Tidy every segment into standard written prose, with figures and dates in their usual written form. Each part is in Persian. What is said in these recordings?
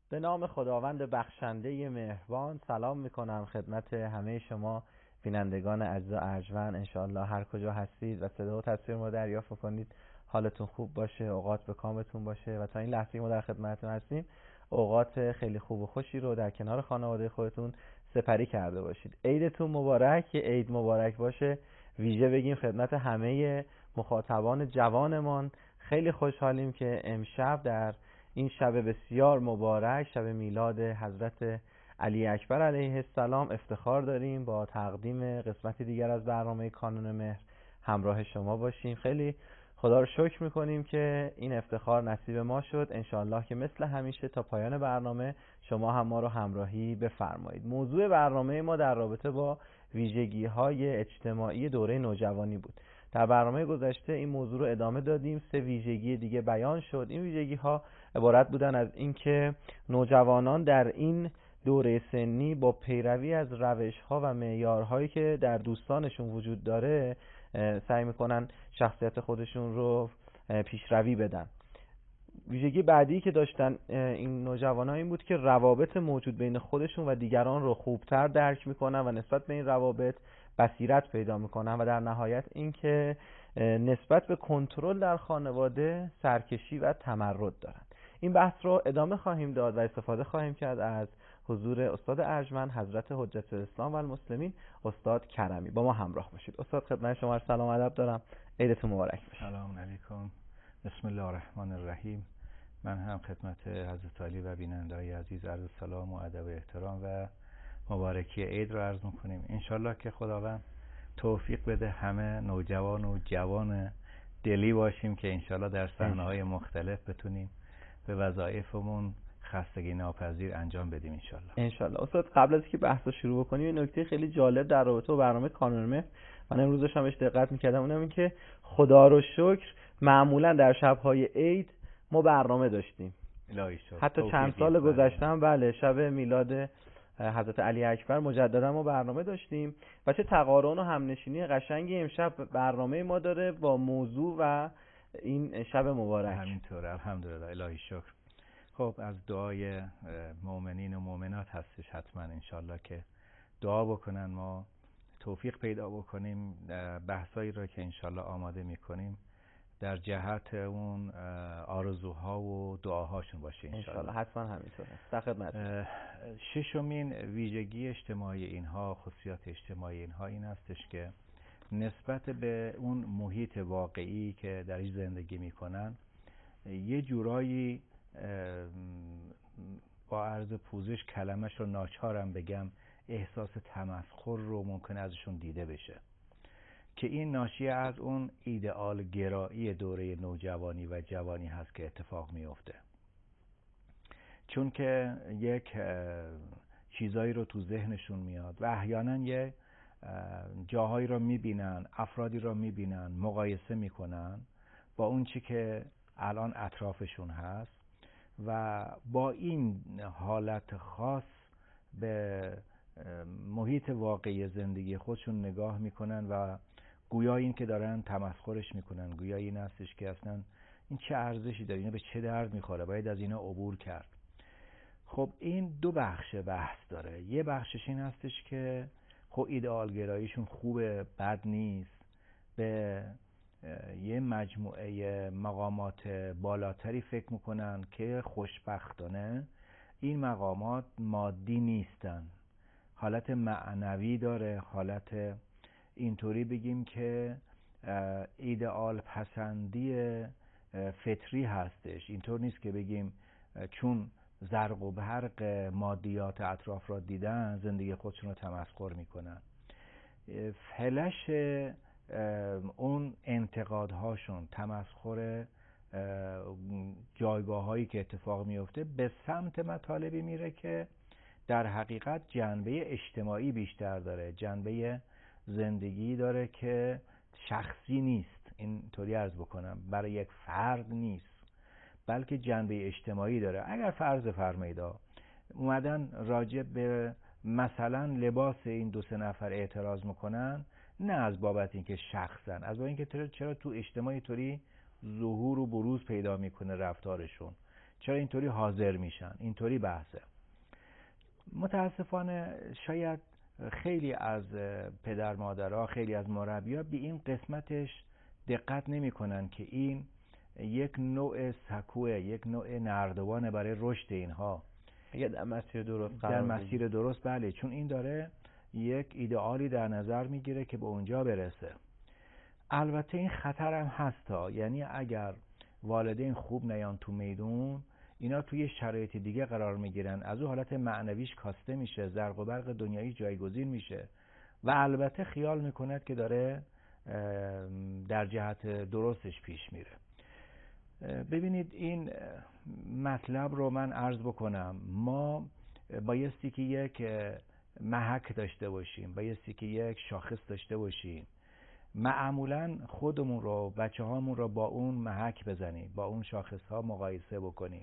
به نام خداوند بخشنده مهربان سلام میکنم خدمت همه شما بینندگان عزیز و ارجمند. انشاءالله هر کجا هستید و صدا و تصویر ما دریافت کنید حالتون خوب باشه، اوقات به کامتون باشه و تا این لحظه ما در خدمتتون هستیم اوقات خیلی خوب و خوشی رو در کنار خانواده خودتون سپری کرده باشید. عیدتون مبارک، عید مبارک باشه. ویژه بگیم خدمت همه مخاطبان جوانمان خیلی خوشحالیم که امشب در این شب بسیار مبارک، شب میلاد حضرت علی اکبر علیه السلام، افتخار داریم با تقدیم قسمتی دیگر از برنامه کانون مهر همراه شما باشیم. خیلی خدا رو شکر میکنیم که این افتخار نصیب ما شد. انشاءالله که مثل همیشه تا پایان برنامه شما هم ما رو همراهی بفرمایید. موضوع برنامه ما در رابطه با ویژگی‌های اجتماعی دوره نوجوانی بود. در برنامه گذشته این موضوع رو ادامه دادیم، 3 ویژگی دیگه بیان شد. این ویژگی‌ها عبارت بودن از اینکه نوجوانان در این دوره سنی با پیروی از روش‌ها و معیارهایی که در دوستانشون وجود داره سعی میکنن شخصیت خودشون رو پیشروی بدن. ویژگی بعدی که داشتن این نوجوانان این بود که روابط موجود بین خودشون و دیگران رو خوبتر درک میکنن و نسبت به این روابط بصیرت پیدا میکنن و در نهایت این که نسبت به کنترل در خانواده سرکشی و تمرد دارن. این بحث رو ادامه خواهیم داد و استفاده خواهیم کرد از حضور استاد ارجمند حضرت حجت الاسلام و المسلمین استاد کرمی. با ما همراه باشید. استاد خدمت شما سلام ادب دارم، عیدتون مبارک باشه. سلام علیکم، بسم الله الرحمن الرحیم. من هم خدمت حضرت علی و بیننده‌های عزیز عرض سلام و ادب و احترام و مبارکی عید رو عرض می‌کنیم. انشالله که خداوند توفیق بده همه نوجوان و جوان دلی باشیم که انشالله در صحنه‌های مختلف بتونیم به وظایفمون خستگی ناپذیر انجام بدیم انشالله. استاد قبل از که بحث رو شروع بکنیم یه نکته خیلی جالب در رابطه با برنامه کانون مهر من امروز داشتم بهش دقت می‌کردم، اونم این که خدا رو شکر معمولا در شب‌های عید ما برنامه داشتیم. حتی چند سال گذشته هم بله شب میلاد حضرت علی اکبر مجددا ما برنامه داشتیم و چه تقارن و همنشینی قشنگی امشب برنامه ما داره با موضوع و این شب مبارک. همینطوره، الحمدلله، الهی شکر. خب از دعای مؤمنین و مؤمنات هستش حتما انشالله که دعا بکنن ما توفیق پیدا بکنیم بحثایی رو که انشالله آماده میکنیم در جهت اون آرزوها و دعاهاشون باشه انشالله. حتما همینطوره. در خدمت. ششمین ویژگی اجتماعی اینها، خصوصیات اجتماعی اینها این هستش که نسبت به اون محیط واقعی که درش زندگی میکنن یه جورایی با عرض پوزش کلمش رو ناچارم بگم احساس تمسخر رو ممکنه ازشون دیده بشه که این ناشی از اون ایدئال گرایی دوره نوجوانی و جوانی هست که اتفاق میفته، چون که یک چیزایی رو تو ذهنشون میاد و احیانا یه جاهایی رو میبینن، افرادی رو میبینن، مقایسه میکنن با اون چی که الان اطرافشون هست و با این حالت خاص به محیط واقعی زندگی خودشون نگاه میکنن و گویا این که دارن تمسخرش میکنن، گویا این هستش که اصلا این چه ارزشی داره، اینا به چه درد میخوره، باید از اینا عبور کرد. خب این دو بخش بحث داره. یه بخشش این هستش که خب ایدئال گراییشون خوبه، بد نیست، به یه مجموعه مقامات بالاتری فکر میکنن که خوشبختانه این مقامات مادی نیستن، حالت معنوی داره، حالت اینطوری بگیم که ایدئال پسندی فطری هستش. اینطور نیست که بگیم چون زرق و برق مادیات اطراف را دیدن زندگی خودشون رو تمسخر میکنن. فلش اون انتقادهاشون، تمسخر جایگاه هایی که اتفاق میفته به سمت مطالبی میره که در حقیقت جنبه اجتماعی بیشتر داره، جنبه زندگی داره که شخصی نیست، اینطوری عرض بکنم، برای یک فرد نیست بلکه جنبه اجتماعی داره. اگر فرض فرمایید اومدن راجع به مثلا لباس این 2-3 نفر اعتراض میکنن، نه از بابت اینکه شخصن، از بابت اینکه چرا تو اجتماعی طوری ظهور و بروز پیدا میکنه رفتارشون، چرا اینطوری حاضر میشن؟ اینطوری بحثه. متاسفانه شاید خیلی از پدر مادرها، خیلی از مربی‌ها به این قسمتش دقت نمی‌کنن که این یک نوع سکوه، یک نوع نردبانه برای رشد اینها. اگه در مسیر درست در مسیر درست، بله، چون این داره یک ایدئالی در نظر میگیره که به اونجا برسه. البته این خطر هم هستا، یعنی اگر والدین خوب نیان تو میدون، اینا توی شرایط دیگه قرار میگیرن، از اون حالت معنویش کاسته میشه، زرق و برق دنیایی جایگزین میشه و البته خیال میکند که داره در جهت درستش پیش میره. ببینید این مطلب رو من عرض بکنم، ما بایستی که یک محک داشته باشیم، بایستی که یک شاخص داشته باشیم، معمولا خودمون رو، بچه هامون رو با اون محک بزنیم، با اون شاخص ها مقایسه بکنیم.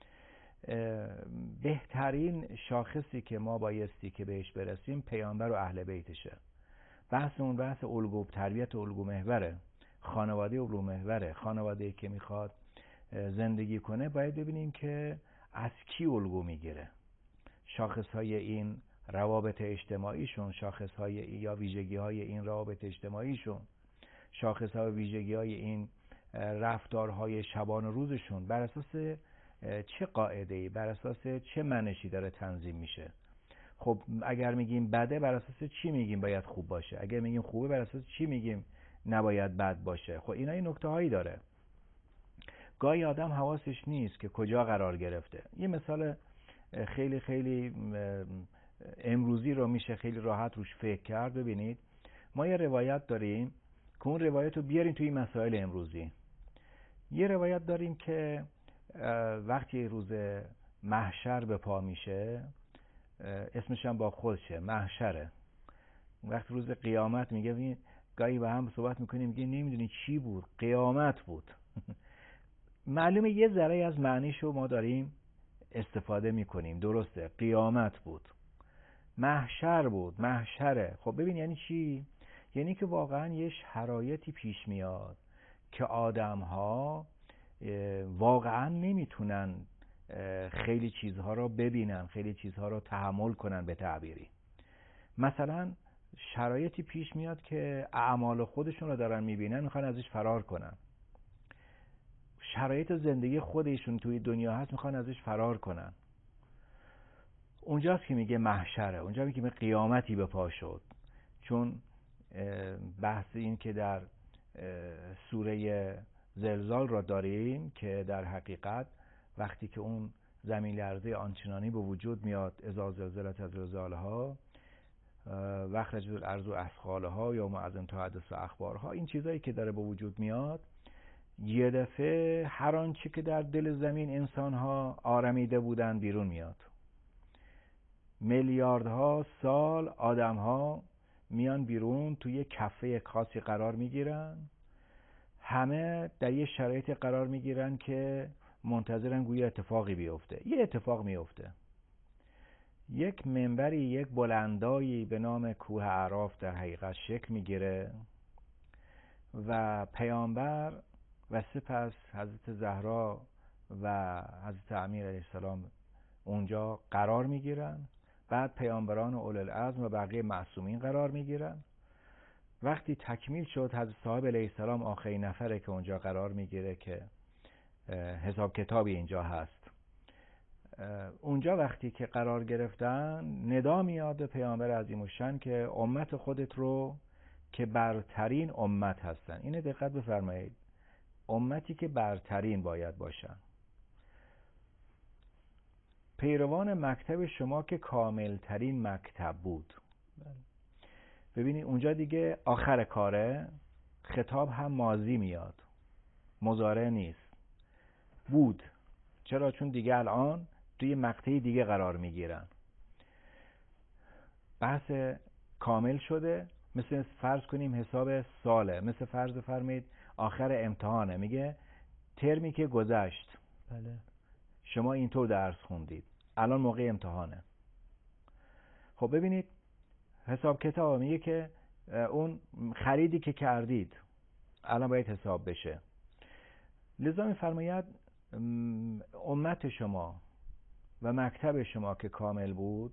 بهترین شاخصی که ما بایستی که بهش برسیم پیامبر و اهل بیتشه. بحثمون بحث الگو، تربیت الگو محوره، خانواده الگو محوره. خانواده‌ای که میخواد زندگی کنه باید ببینیم که از کی الگو میگیره، شاخصهای این روابط اجتماعیشون، شاخصهای یا ویژگی‌های این روابط اجتماعیشون، شاخص‌ها و ویژگی‌های این رفتارهای شبان و روزشون بر اساس چه قاعده‌ای، بر اساس چه منشی داره تنظیم میشه. خب اگر میگیم بده، بر اساس چی میگیم باید خوب باشه؟ اگر میگیم خوبه، بر اساس چی میگیم نباید بد باشه؟ خب اینا این نکته‌هایی داره. گاهی آدم حواسش نیست که کجا قرار گرفته. یه مثال خیلی خیلی امروزی رو میشه خیلی راحت روش فکر کرد. ببینید ما یه روایت داریم که اون روایت رو بیاریم توی مسائل امروزی. یه روایت داریم که وقتی روز محشر به پا میشه، اسمش هم با خودشه، محشره. وقتی روز قیامت میگه، گاهی با هم صحبت میکنیم، میگه نمیدونی چی بود، قیامت بود. معلومه یه ذره از معنیشو ما داریم استفاده میکنیم، درسته، قیامت بود، محشر بود، محشره. خب ببین یعنی چی؟ یعنی که واقعا یه شرایطی پیش میاد که آدم‌ها واقعا نمیتونن خیلی چیزها رو ببینن، خیلی چیزها رو تحمل کنن. به تعبیری مثلا شرایطی پیش میاد که اعمال خودشون رو دارن میبینن، میخوان ازش فرار کنن. شرایط زندگی خودشون توی دنیا هست، میخوان ازش فرار کنن. اونجاست که میگه محشره، اونجا میگه قیامتی به پا شد. چون بحث این که در سوره زلزال را داریم که در حقیقت وقتی که اون زمین لرزه آنچنانی به وجود میاد، اذا زلزلت زلزالها و اخرجت الارض اثقالها یوم اذن تحدث اخبارها، این چیزایی که داره به وجود میاد، یه دفعه هر آنچه که در دل زمین انسان‌ها آرمیده بودن بیرون میاد. میلیاردها سال آدم‌ها میان بیرون، توی کفه خاصی قرار میگیرن، همه در یه شرایط قرار میگیرن که منتظرن گویا اتفاقی بیفته. یه اتفاق میفته، یک منبری، یک بلندایی به نام کوه اعراف در حقیقت شکل میگیره و پیامبر و سپس حضرت زهرا و حضرت امیر علیه السلام اونجا قرار میگیرن. بعد پیامبران اولوالعزم و بقیه معصومین قرار میگیرن. وقتی تکمیل شد، حضرت صاحب علیه السلام آخرین نفره که اونجا قرار میگیره که حساب کتابی اینجا هست. اونجا وقتی که قرار گرفتن، ندا میاد به پیامبر عظیم الشأن که امت خودت رو که برترین امت هستن، اینه دقت بفرمایید، امتی که برترین باید باشن، پیروان مکتب شما که کاملترین مکتب بود. ببینید اونجا دیگه آخر کاره، خطاب هم ماضی میاد، مضارع نیست. بود. چرا؟ چون دیگه الان توی مقطعی دیگه قرار میگیرن. بحث کامل شده. مثل فرض کنیم حساب ساله، مثل فرض فرمایید آخر امتحانه، میگه ترمی که گذشت، بله، شما اینطور درس خوندید، الان موقع امتحانه. خب ببینید حساب کتاب میگه که اون خریدی که کردید الان باید حساب بشه. لذا میفرماید امت شما و مکتب شما که کامل بود،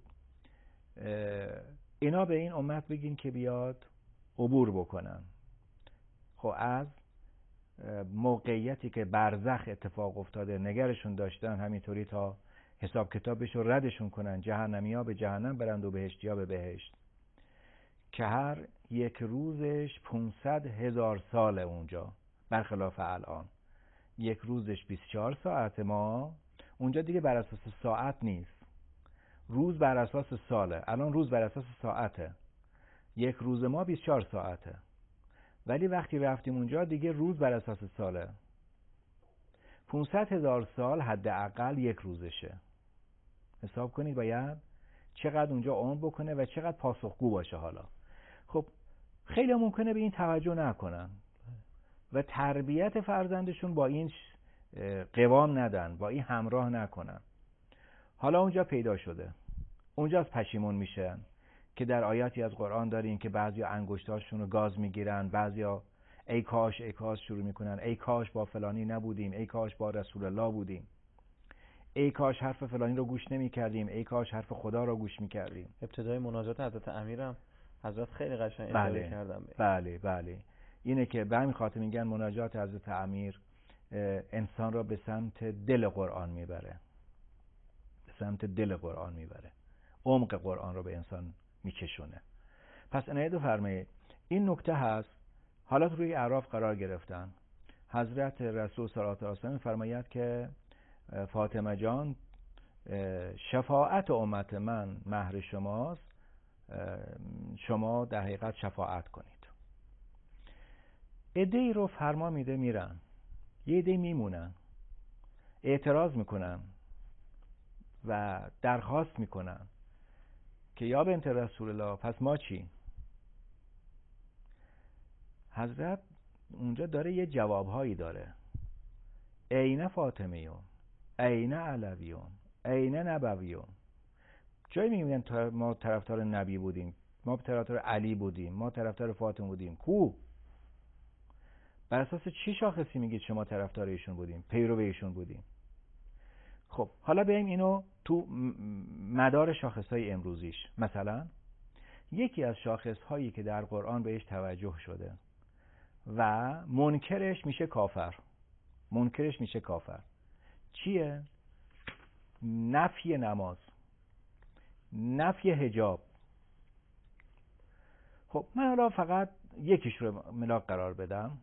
اینا به این امت بگین که بیاد عبور بکنن. خب از موقعیتی که برزخ اتفاق افتاده نگرشون داشتن، همینطوری تا حساب کتابش رو ردشون کنن، جهنمی ها به جهنم برند و بهشتی ها به بهشت، که هر یک روزش 500,000 ساله اونجا، برخلاف الان یک روزش 24 ساعت. ما اونجا دیگه بر اساس ساعت نیست، روز بر اساس ساله. الان روز بر اساس ساعته، یک روز ما 24 ساعته، ولی وقتی رفتیم اونجا دیگه روز بر اساس ساله. 500,000 سال حداقل یک روزشه. حساب کنید باید چقدر اونجا عمر بکنه و چقدر پاسخگو باشه. حالا خب خیلی ممکنه به این توجه نکنن و تربیت فرزندشون با این قوام ندن، با این همراه نکنن. حالا اونجا پیدا شده، اونجاست پشیمون میشن که در آیاتی از قرآن داریم که بعضیا انگشتاشون رو گاز میگیرن، بعضیا ای کاش ای کاش شروع میکنن، ای کاش با فلانی نبودیم، ای کاش با رسول الله بودیم، ای کاش حرف فلانی رو گوش نمیکردیم، ای کاش حرف خدا رو گوش میکردیم. ابتدای مناجات حضرت امیرم حضرت خیلی قشنگ اشاره کردم. بله اینه که به همین خاطر میگن مناجات حضرت امیر انسان را به سمت دل قرآن میبره، به سمت دل قرآن میبره، عمق قرآن رو به انسان میکشونه. پس عنایت فرمایید این نکته هست. حالا روی اعراف قرار گرفتن. حضرت رسول صلی الله علیه و سلم فرماید که فاطمه جان شفاعت امت من مهر شماست، شما در حقیقت شفاعت کنید. عده‌ای رو فرما میده میرن، یه عده‌ای میمونن، اعتراض میکنن و درخواست میکنن که یا بنت رسول الله پس ما چی؟ حضرت اونجا داره یه جوابهایی داره. عین فاطمیون، عین علویون، عین نبویون. جایی میگن ما طرفدار نبی بودیم، ما طرفدار علی بودیم، ما طرفدار فاطمه بودیم. کو؟ بر اساس چی شاخصی میگید شما طرفدار ایشون بودیم، پیرو ایشون بودیم؟ خب حالا بیایم اینو تو مدار شاخصهای امروزیش. مثلا یکی از شاخصهایی که در قرآن بهش توجه شده و منکرش میشه کافر، منکرش میشه کافر، چیه؟ نفی نماز، نفی حجاب. خب من حالا فقط یکیش رو ملاک قرار بدم.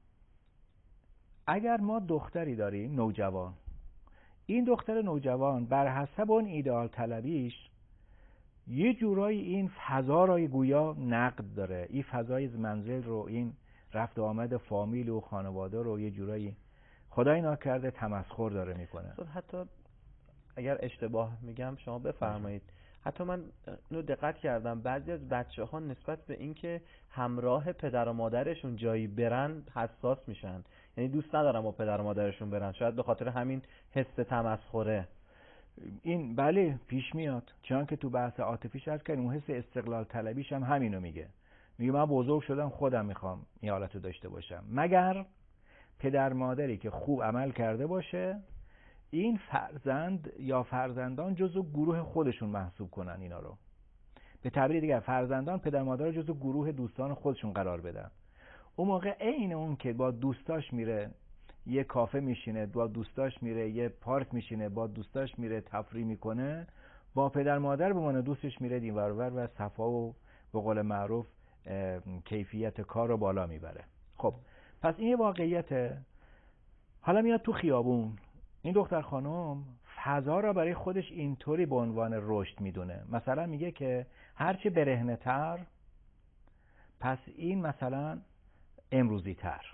اگر ما دختری داریم نوجوان، این دختر نوجوان بر حسب اون ایدئال طلبیش یه جورایی این فضا رو گویا نقد داره، این فضای منزل رو، این رفت و آمد فامیل و خانواده رو یه جورایی خدای ناکرده تمسخر داره میکنه. حتی اگر اشتباه میگم شما بفرمایید. حتی من اینو دقت کردم بعضی از بچه‌ها نسبت به اینکه همراه پدر و مادرشون جایی برن حساس میشن، یعنی دوست ندارن با پدر و مادرشون برن، شاید به خاطر همین حس تمسخره. این بله پیش میاد، چون که تو بحث عاطفیش هست که اون حس استقلال طلبیش هم همینو میگه من بزرگ شدم خودم میخوام این حالتو داشته باشم. مگر پدر مادری که خوب عمل کرده باشه این فرزند یا فرزندان جزو گروه خودشون محسوب کنن، اینا رو به تعبیر دیگر فرزندان پدر مادر رو جزو گروه دوستان خودشون قرار بدن. اون موقع عین اون که با دوستاش میره یه کافه میشینه، با دوستاش میره یه پارک میشینه، با دوستاش میره تفریح میکنه، با پدر مادر به عنوان دوستش میره این ور ور و صفا و به قول معروف کیفیت کار رو بالا میبره. خب پس این واقعیته. حالا میاد تو خیابون، این دختر خانم فضا را برای خودش اینطوری به عنوان رشد میدونه. مثلا میگه که هرچی برهنه تر پس این مثلا امروزی تر،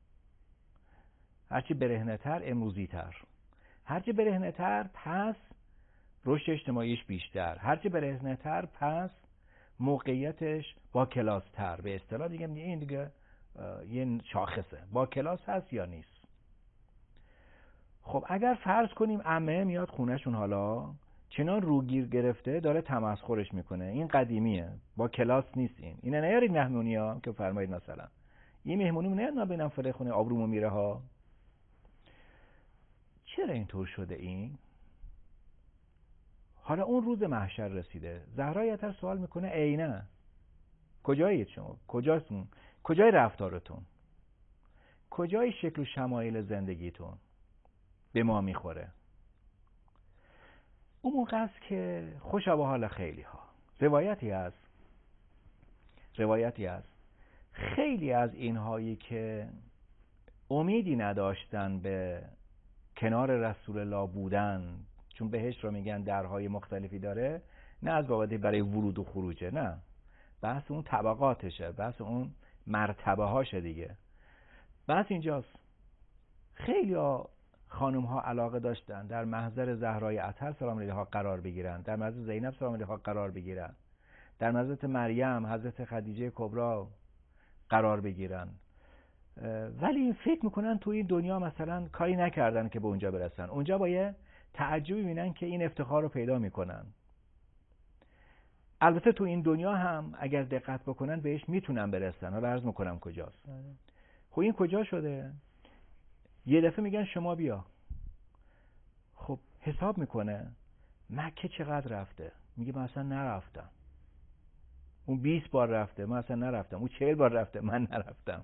هرچی برهنه تر امروزی تر، هرچی برهنه تر پس رشد اجتماعیش بیشتر، هرچی برهنه تر پس موقعیتش با کلاس تر. به اصطلاح دیگه این دیگه یه شاخصه، با کلاس هست یا نیست. خب اگر فرض کنیم عمه میاد خونهشون، حالا چنان روگیر گرفته داره تمسخرش میکنه، این قدیمیه با کلاس نیست، اینه نیارید مهمونی ها که فرمایید مثلا این مهمونی نه ببینم فلان خونه آبرومو میره ها. چه چرا اینطور شده این؟ حالا اون روز محشر رسیده، زهرا عطر سوال میکنه عینه کجایید شما؟ کجاستون؟ کجای رفتارتون؟ کجای شکل و شمایل زندگیتون به ما میخوره؟ اون موقع است که خوشا به حال خیلی ها. روایتی هست خیلی از اینهایی که امیدی نداشتن به کنار رسول الله بودن، چون بهشت رو میگن درهای مختلفی داره، نه از بابت برای ورود و خروجه، نه، بحث اون طبقاتشه، بحث اون مرتبه هاشه دیگه. بحث اینجاست. خیلی ها خانم ها علاقه داشتن در محضر زهرای عطر سلام علیها قرار بگیرن، در محضر زینب سلام علیها قرار بگیرن، در محضر مریم حضرت خدیجه کبری قرار بگیرن، ولی فکر میکنن تو این دنیا مثلا کاری نکردن که به اونجا برسن. اونجا با یه تعجبی میبینن که این افتخار رو پیدا میکنن. البته تو این دنیا هم اگر دقت بکنن بهش میتونن برسن. حالا عرض میکنم کجاست. خب این کجا شده؟ یه دفعه میگن شما بیا. خب حساب میکنه مکه چقدر رفته، میگه من اصلا نرفتم. اون 20 بار رفته، من اصلا نرفتم. اون 40 بار رفته، من نرفتم.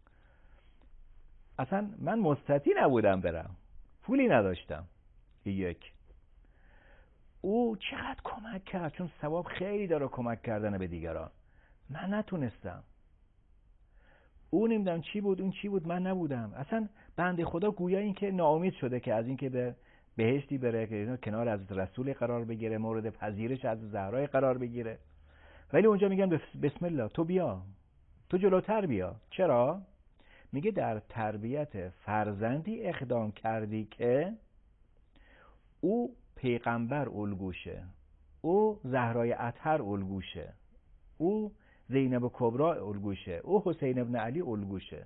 اصلا من مستطیع نبودم برم، پولی نداشتم. یک، او چقدر کمک کرد، چون ثواب خیلی داره کمک کردن به دیگران. من نتونستم. او نمیدونم چی بود، اون چی بود، من نبودم. اصلا بنده خدا گویا این که ناامید شده که از این که به بهشتی بره که کنار از رسول قرار بگیره، مورد پذیرش از زهرا قرار بگیره، ولی اونجا میگن بسم الله تو بیا، تو جلوتر بیا. چرا؟ میگه در تربیت فرزندی اقدام کردی که او پیغمبر الگوشه، او زهرای اطهر الگوشه، او زینب کبری الگوشه، او حسین ابن علی الگوشه.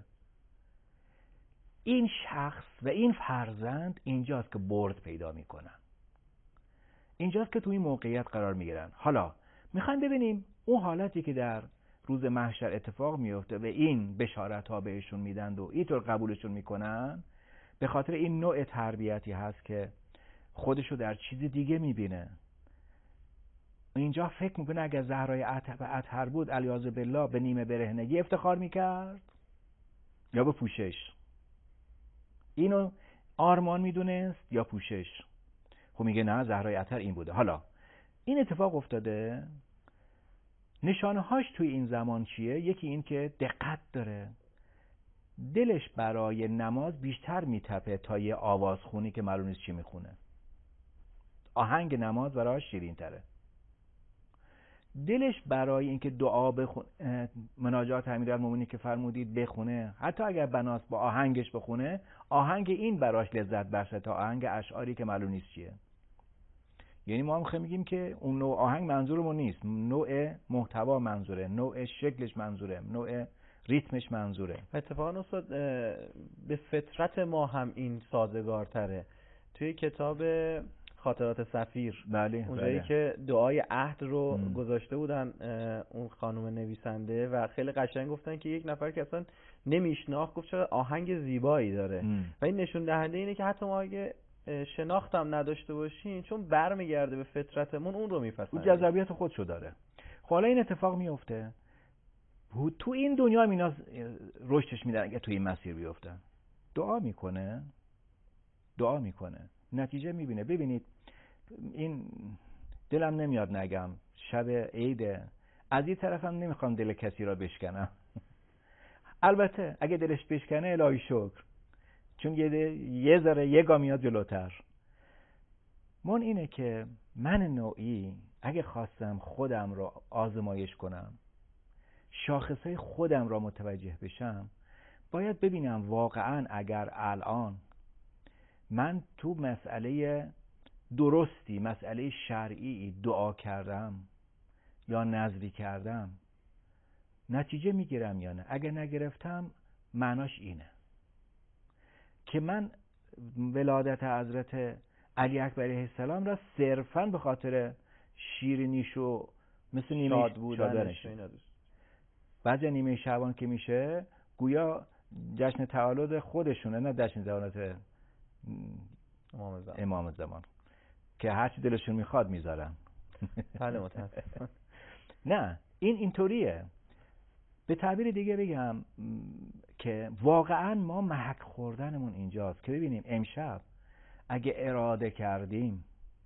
این شخص و این فرزند اینجاست که برد پیدا میکنن، اینجاست که توی این موقعیت قرار میگیرن. حالا میخوایم ببینیم اون حالتی که در روز محشر اتفاق میفته و این بشارت ها بهشون میدند و اینطور قبولشون میکنن، به خاطر این نوع تربیتی هست که خودشو در چیز دیگه میبینه. اینجا فکر میکنه اگر زهرای اطهر بود علیاذ بالله به نیمه برهنگی افتخار میکرد یا به پوشش. اینو آرمان میدونست یا پوشش. خب میگه نه، زهرای اطهر این بوده. حالا این اتفاق افتاده، نشانه هاش توی این زمان چیه؟ یکی این که دقت داره، دلش برای نماز بیشتر میتپه تا یه آوازخونی که معلوم نیست چی میخونه. آهنگ نماز براش شیرین تره. دلش برای اینکه دعا بخونه، مناجات امیرالمومنین که فرمودید بخونه، حتی اگر بناس با آهنگش بخونه، آهنگ این براش لذت بخشه تا آهنگ اشعاری که معلوم نیست چیه. یعنی ما هم خیلی میگیم که اون نوع آهنگ منظورمون نیست، نوع محتوا منظوره، نوع شکلش منظوره، نوع ریتمش منظوره. اتفاقا استاد به فطرت ما هم این سازگارتره. توی کتاب خاطرات سفیر، بله، اونجایی که دعای عهد رو گذاشته بودن اون خانم نویسنده و خیلی قشنگ گفتن که یک نفر که اصلا نمیشناخت گفت چقدر آهنگ زیبایی داره و این نشون دهنده اینه که حتی ما اگه شناختم نداشته باشین، چون برمیگرده به فطرتمون، اون رو میپسندیم، اون جذابیت خودشو داره. حالا این اتفاق میفته تو این دنیا هم اینا رشدش میدن. اگه تو این مسیر بیفتن دعا میکنه نتیجه میبینه. ببینید این دلم نمیاد نگم شب عیده، از این طرفم نمیخوام دل کسی را بشکنم. البته اگه دلش بشکنه الهی شکر، چون یه ذره یه گام میاد جلوتر. من اینه که من نوعی اگه خواستم خودم را آزمایش کنم، شاخصهای خودم را متوجه بشم، باید ببینم واقعا اگر الان من تو مسئله درستی، مسئله شرعی دعا کردم یا نذری کردم، نتیجه میگیرم یا نه. اگر نگرفتم معناش اینه که من ولادت حضرت علی اکبر علیه السلام را صرفاً به خاطر شیرینیش و مثل نیمه بودنش، بعضی نیمه شعبان که میشه گویا جشن تولد خودشونه، نه جشن تولد امام زمان که هرچی دلشون میخواد میذارن. بله متاسفم. نه این اینطوریه. به تعبیر دیگه بگم که واقعا ما محک خوردنمون اینجاست که ببینیم امشب اگه اراده کردیم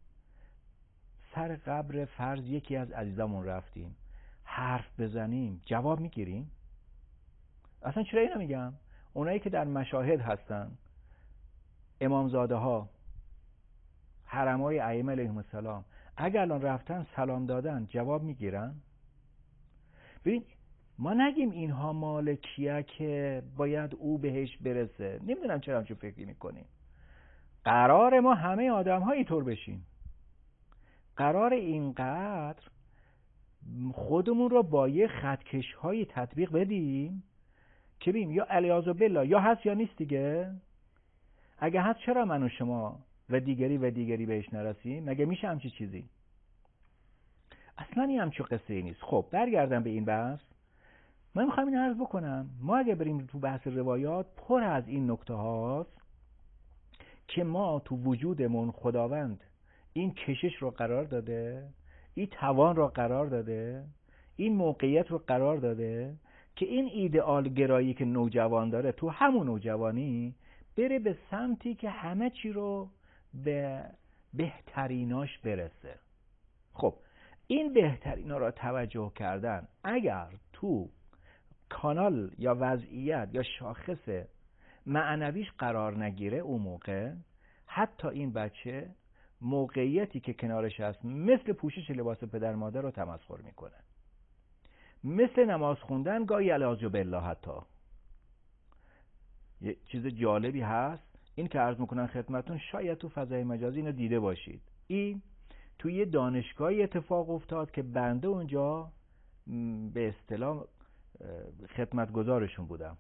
سر قبر فرض یکی از عزیزامون رفتیم حرف بزنیم جواب میگیریم؟ اصلا چرا اینو میگم؟ اونایی که در مشاهد هستن، امامزاده ها، حرمای ائمه علیهم السلام، اگر الان رفتن سلام دادن جواب میگیرن؟ ببین ما نگیم اینها مال کیه که باید او بهش برسه. نمیدونم چرا همچون فکری میکنیم. قرار ما همه آدم ها اینطور بشیم. قرار اینقدر خودمون رو با یه خطکش های تطبیق بدیم که بیم یا علیاذ بالله یا هست یا نیست دیگه. اگه هست چرا من و شما و دیگری بهش نرسیم؟ مگه میشه همچی چیزی؟ اصلا این همچون قصه ای نیست. خب برگردم به این بحث. من میخوام این عرض بکنم ما اگه بریم تو بحث روایات پر از این نکته هاست که ما تو وجودمون خداوند این کشش رو قرار داده، این توان رو قرار داده، این موقعیت رو قرار داده که این ایدئال گرایی که نوجوان داره تو همون نوجوانی بره به سمتی که همه چی رو به بهتریناش برسه. خب این بهترینا رو توجه کردن اگر تو کانال یا وضعیت یا شاخص معنویش قرار نگیره، اون موقع حتی این بچه موقعیتی که کنارش هست مثل پوشش لباس پدر مادر رو تمسخر میکنه، مثل نماز خوندن گاهی الیاذ بالله. حتی یه چیز جالبی هست این که عرض میکنن خدمتون، شاید تو فضای مجازی اینو دیده باشید. این توی یه دانشگاهی اتفاق افتاد که بنده اونجا به اصطلاح خدمتگزارشون بودم.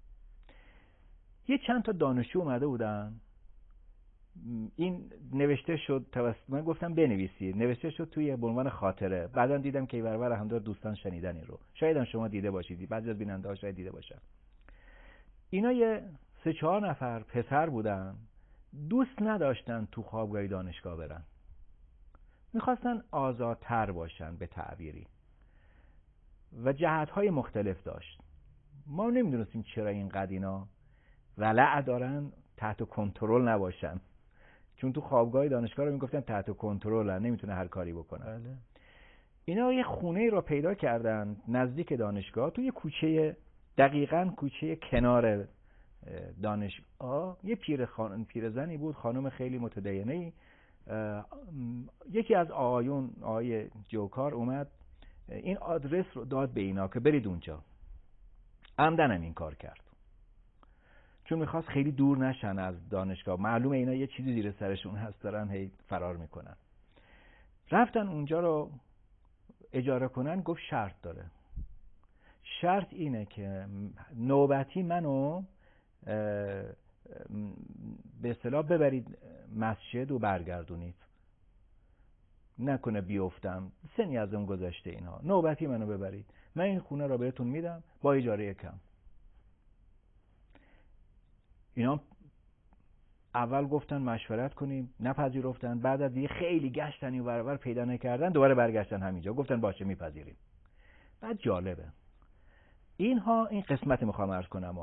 یه چند تا دانشجو اومده بودن، این نوشته شد توسط من، گفتم بنویسید، نوشته شد توی به عنوان خاطره. بعداً دیدم که اینور همدار دوستان شنیدن این رو، شاید هم شما دیده باشید، بعضی از بیننده ها شاید دیده باشن. اینا یه 3-4 نفر پسر بودن، دوست نداشتن تو خوابگاه دانشگاه برن، میخواستن آزادتر باشن به تعبیری و جهت‌های مختلف داشت. ما نمیدونستیم چرا اینقدر اینا ولع دارن تحت کنترل نباشن، چون تو خوابگاه دانشگاه رو میگفتن تحت کنترلن، نمیتونه هر کاری بکنه. بله. اینا یه خونه رو پیدا کردن نزدیک دانشگاه، تو یه کوچه، دقیقاً کوچه کنار دانشگاه. یه پیرزنی بود، خانم خیلی متدینه‌ای. یکی از آقای جوکار اومد این آدرس رو داد به اینا که برید اونجا. عمدن هم این کار کرد چون میخواست خیلی دور نشن از دانشگاه. معلومه اینا یه چیزی زیر سرشون هست، دارن هی فرار میکنن. رفتن اونجا رو اجاره کنن. گفت شرط داره، شرط اینه که نوبتی منو به اصطلاح ببرید مسجد و برگردونید، نکنه بیفتم، سنی از اون گذشته، اینها نوبتی منو ببرید، من این خونه رو بهتون میدم با اجاره کم. اینا اول گفتن مشورت کنیم، نپذیرفتن. بعد از دیگه خیلی گشتن این ور پیدا نکردن، دوباره برگشتن همینجا، گفتن باشه میپذیریم. بعد جالبه اینها، این قسمت میخوام عرض کنم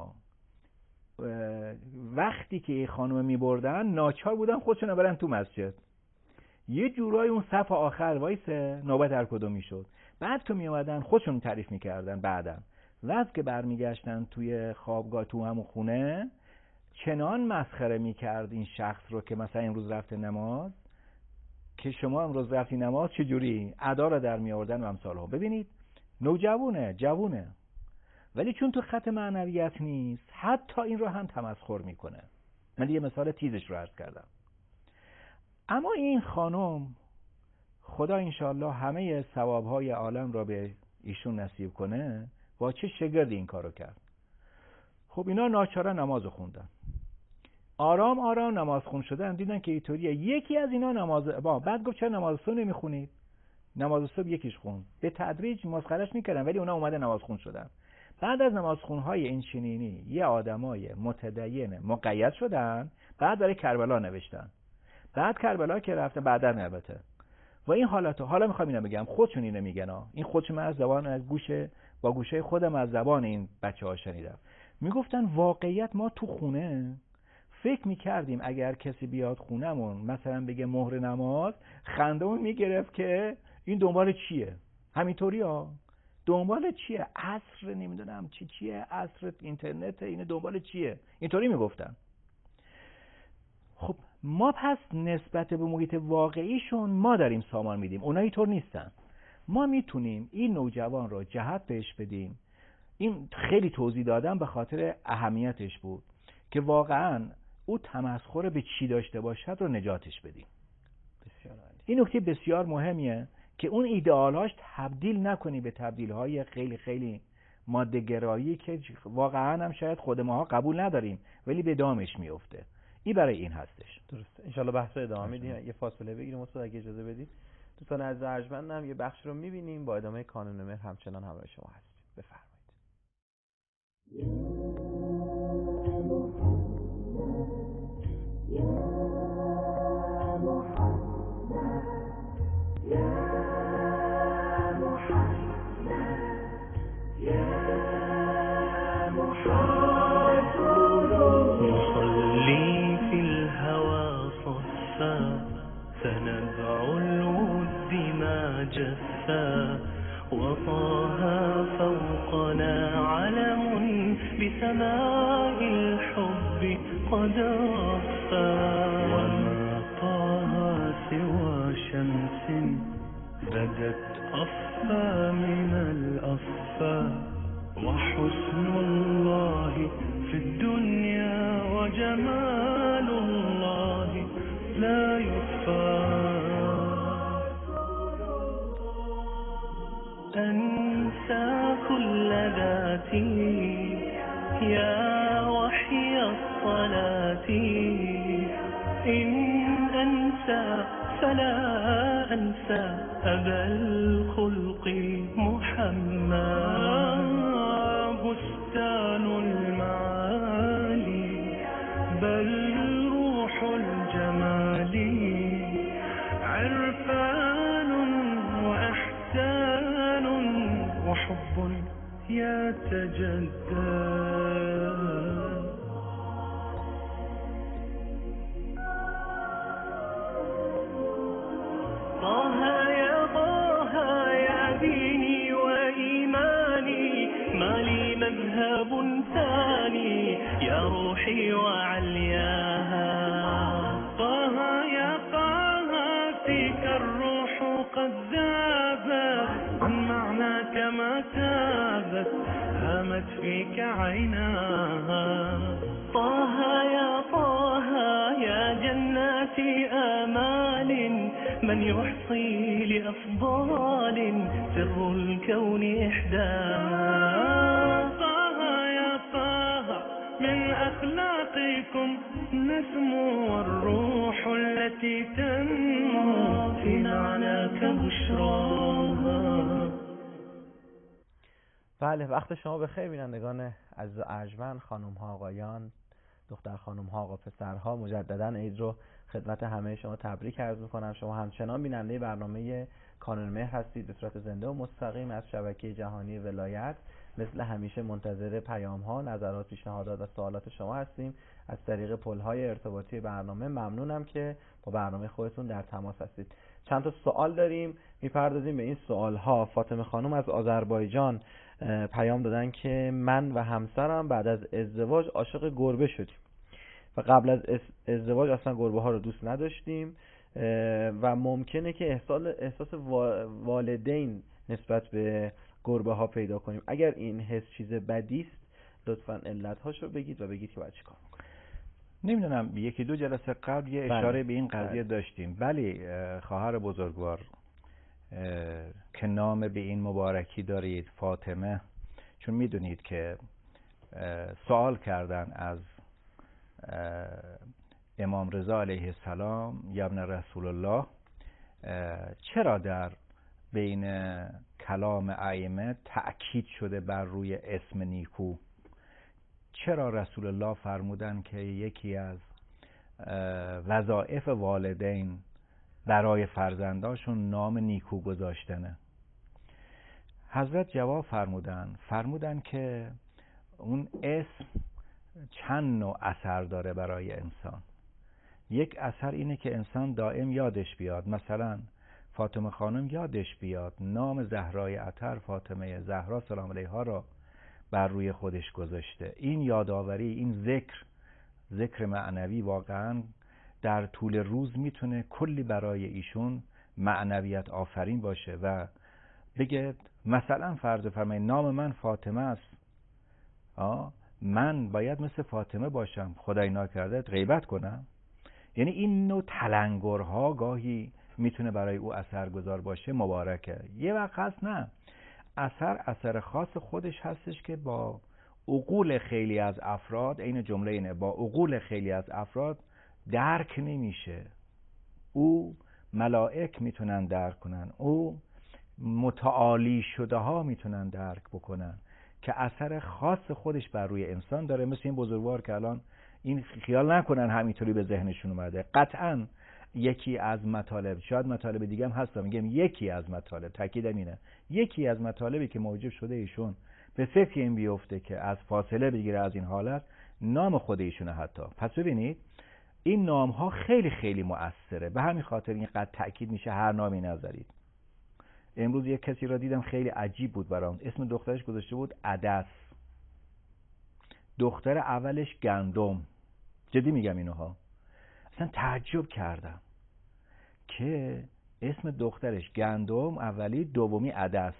وقتی که خانم میبردن ناچار بودن خودشون برن تو مسجد، یه جورای اون صف آخر وایسه نوبت هر کدوم میشد. بعد که میومدن خودشون تعریف میکردن بعدم وقتی که برمیگشتن توی خوابگاه تو همون خونه، چنان مسخره میکرد این شخص رو که مثلا امروز رفته نماز، که شما امروز رفتی نماز چجوری، ادا رو در میآوردن و امثالها. ببینید جوونه، ولی چون تو خط معنویت نیست حتی این رو هم تمسخر میکنه. من یه مثال تیزش رو عرض کردم. اما این خانم، خدا انشالله همه ثوابهای عالم را به ایشون نصیب کنه، با چه شگردی این کارو کرد. خب اینا ناچارا نماز خوندن، آرام نماز خون شدن، دیدن که اینطوریه. یکی از اینا نماز بعد گفت چرا نماز صبح نمیخونید؟ نماز صبح یکیش خوند. به تدریج مسخرهش میکردن، ولی اونا اومدن نماز خون شدن. بعد از نماز خونهای این چنینی یه آدمای متدین مقید شدن، بعد برای کربلا نوشتن بعد کربلا که رفتن بعدن البته و این حالت حالا میخوام اینو بگم، خودشون اینو میگن این خودشون، من از زبان از گوشه خودم از زبان این بچه‌ها شنیدم، میگفتن واقعیت ما تو خونه فکر میکردیم اگر کسی بیاد خونمون مثلا بگه مهر نماز، خندمون میگرفت که این دنبال چیه، همینطوری دنبال چیه، عصر نمیدونم چیه، عصر اینترنت، این دنبال چیه، اینطوری میگفتن. خب ما پس نسبت به محیط واقعیشون ما داریم سامان میدیم، اونا اینطور نیستن. ما میتونیم این نوجوان رو جهت بهش بدیم. این خیلی توضیح دادم به خاطر اهمیتش بود که واقعا او تمسخر به چی داشته باشد رو نجاتش بدیم. بسیار عالی. این نکته بسیار مهمیه که اون ایدئالاش تبدیل نکنی به تبدیل‌های خیلی خیلی ماده‌گرایی که واقعا هم شاید خود ماها قبول نداریم ولی به دامش میفته. این برای این هستش. درسته. ان شاءالله بحث رو ادامه میدیم. یه فاصله بگیریم استاد اگه اجازه بدید. دوستان عزیز ارجمند هم یه بخش رو میبینیم، با ادامه کانون مهر همچنان همراه شما هستیم. بفرمایید. نصلي في الهوى صفا فنبع الود ما جفا وطه فوقنا علم بسماء الحب قد رفا وما طه سوى شمس بدت أصفى من الأصفى وحسن الله في الدنيا وجمال الله لا يخفى أنسى كل ذاتي يا وحي الصلاة إن أنسى فلا أنسى أبا الخلق محمد بستان المعالي بل روح الجمال عرفان وإحسان وحب يتجدد مذهب ثاني يا روحي وعلياها طه يا طه فيك الروح قد ذابت عن معناك ما تابت هامت فيك عيناها طه يا طه يا جنات آمال من يحصي لأفضال سر الكون إحداها من أخلاقكم نسمو والروح التي تنمو في معناك بشراها. بله، وقت شما بخیر بینندگان عزیز و ارجمند، خانم ها آقایان، دختر خانم ها آقا پسرها، مجددا عید رو خدمت همه شما تبریک عرض می‌کنم. شما همچنان بیننده برنامه کانون مهر هستید به صورت زنده و مستقیم از شبکه جهانی ولایت. مثل همیشه منتظر پیام ها، نظرات، پیشنهادات و سوالات شما هستیم از طریق پل‌های ارتباطی برنامه. ممنونم که با برنامه خودتون در تماس هستید. چند تا سوال داریم، میپردازیم به این سوال ها. فاطمه خانم از آذربایجان پیام دادن که من و همسرم بعد از ازدواج عاشق گربه شدیم و قبل از ازدواج اصلا گربه ها رو دوست نداشتیم و ممکنه که احساس والدین نسبت به گربه ها پیدا کنیم. اگر این حس چیز بدی است لطفاً علت‌هاش رو بگید و بگید که باید چیکار کنیم. نمیدونم یکی دو جلسه قبل یه اشاره به این قضیه داشتیم. بله خواهر بزرگوار که نام به این مبارکی دارید فاطمه، چون میدونید که سوال کردن از امام رضا علیه السلام یا ابن رسول الله چرا در بین کلام ائمه تأکید شده بر روی اسم نیکو، چرا رسول الله فرمودن که یکی از وظایف والدین برای فرزنداشون نام نیکو گذاشتنه. حضرت جواب فرمودن که اون اسم چند نوع اثر داره برای انسان. یک اثر اینه که انسان دائم یادش بیاد، مثلا فاطمه خانم یادش بیاد نام زهرای اطهر فاطمه زهرا سلام علیها را بر روی خودش گذاشته. این یادآوری، این ذکر معنوی واقعا در طول روز میتونه کلی برای ایشون معنویت آفرین باشه و بگه مثلا فرض فرمایید نام من فاطمه است، من باید مثل فاطمه باشم، خدای ناکرده غیبت کنم. یعنی این نوع تلنگرها گاهی میتونه برای او اثرگذار باشه. مبارکه. یه وقت هست نه، اثر خاص خودش هستش که با عقول خیلی از افراد، این جمله اینه، با عقول خیلی از افراد درک نمیشه. او ملائک میتونن درک کنن، او متعالی شده ها میتونن درک بکنن که اثر خاص خودش بر روی انسان داره. مثل این بزرگوار که الان این خیال نکنن همینطوری به ذهنشون اومده، قطعاً یکی از مطالب، شاید مطالب دیگه هم هست، میگم یکی از مطالب، تاکیدم اینه، یکی از مطالبی که موجب شده ایشون به فکر این بیفته که از فاصله بگیره از این حالت، نام خود ایشونه حتی. پس ببینید این نام ها خیلی خیلی مؤثره، به همین خاطر اینقدر تاکید میشه هر نامی نذارید. امروز یک کسی را دیدم خیلی عجیب بود برام، اسم دخترش گذاشته بود عدس، دختر اولش گندم. جدی میگم اینها، اصلا تعجب کردم که اسم دخترش گندم اولی، دومی عدس.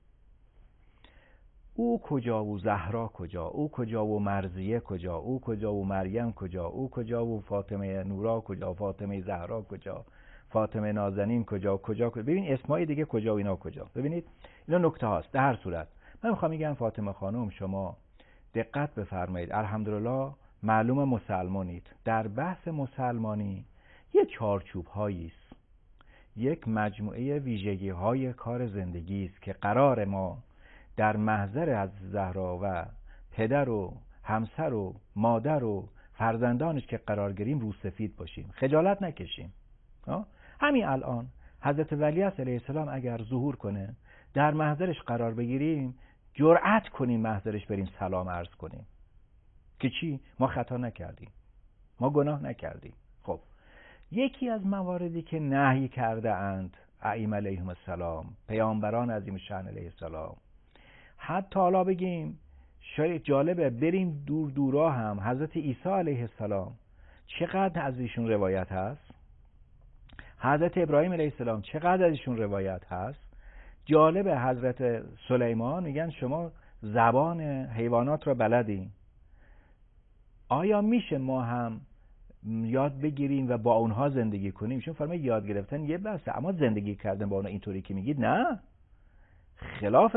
او کجا و زهرا کجا، او کجا و مرضیه کجا، او کجا و مریم کجا، او کجا و فاطمه نورا کجا، فاطمه زهرا کجا، فاطمه نازنین کجا. ببین اسمای دیگه کجا و اینا کجا. ببینید اینا نکته هاست. در هر صورت من میخوام میگم فاطمه خانم شما دقت بفرمایید، الحمدلله معلوم مسلمانید. در بحث مسلمانی یک چارچوب هایی است، یک مجموعه ویژگی های کار زندگی است که قرار ما در محضر از زهرا و پدر و همسر و مادر و فرزندانش که قرار گیریم رو سفید باشیم، خجالت نکشیم. همین الان حضرت ولیعصر علیه السلام اگر ظهور کنه در محضرش قرار بگیریم، جرأت کنیم محضرش بریم سلام عرض کنیم که چی؟ ما خطا نکردیم، ما گناه نکردیم. خب یکی از مواردی که نهی کرده اند ائمه علیهم السلام، پیامبران عظیم شأن علیه السلام، حتی حالا بگیم شاید جالبه بریم دورا هم، حضرت عیسی علیه السلام چقدر از ایشون روایت هست، حضرت ابراهیم علیه السلام چقدر از ایشون روایت هست. جالبه حضرت سلیمان میگن شما زبان حیوانات را بلدین، آیا میشه ما هم یاد بگیریم و با اونها زندگی کنیم؟ چون فرمایید یاد گرفتن یه بحثه، اما زندگی کردن با اونها اینطوری که میگید نه، خلاف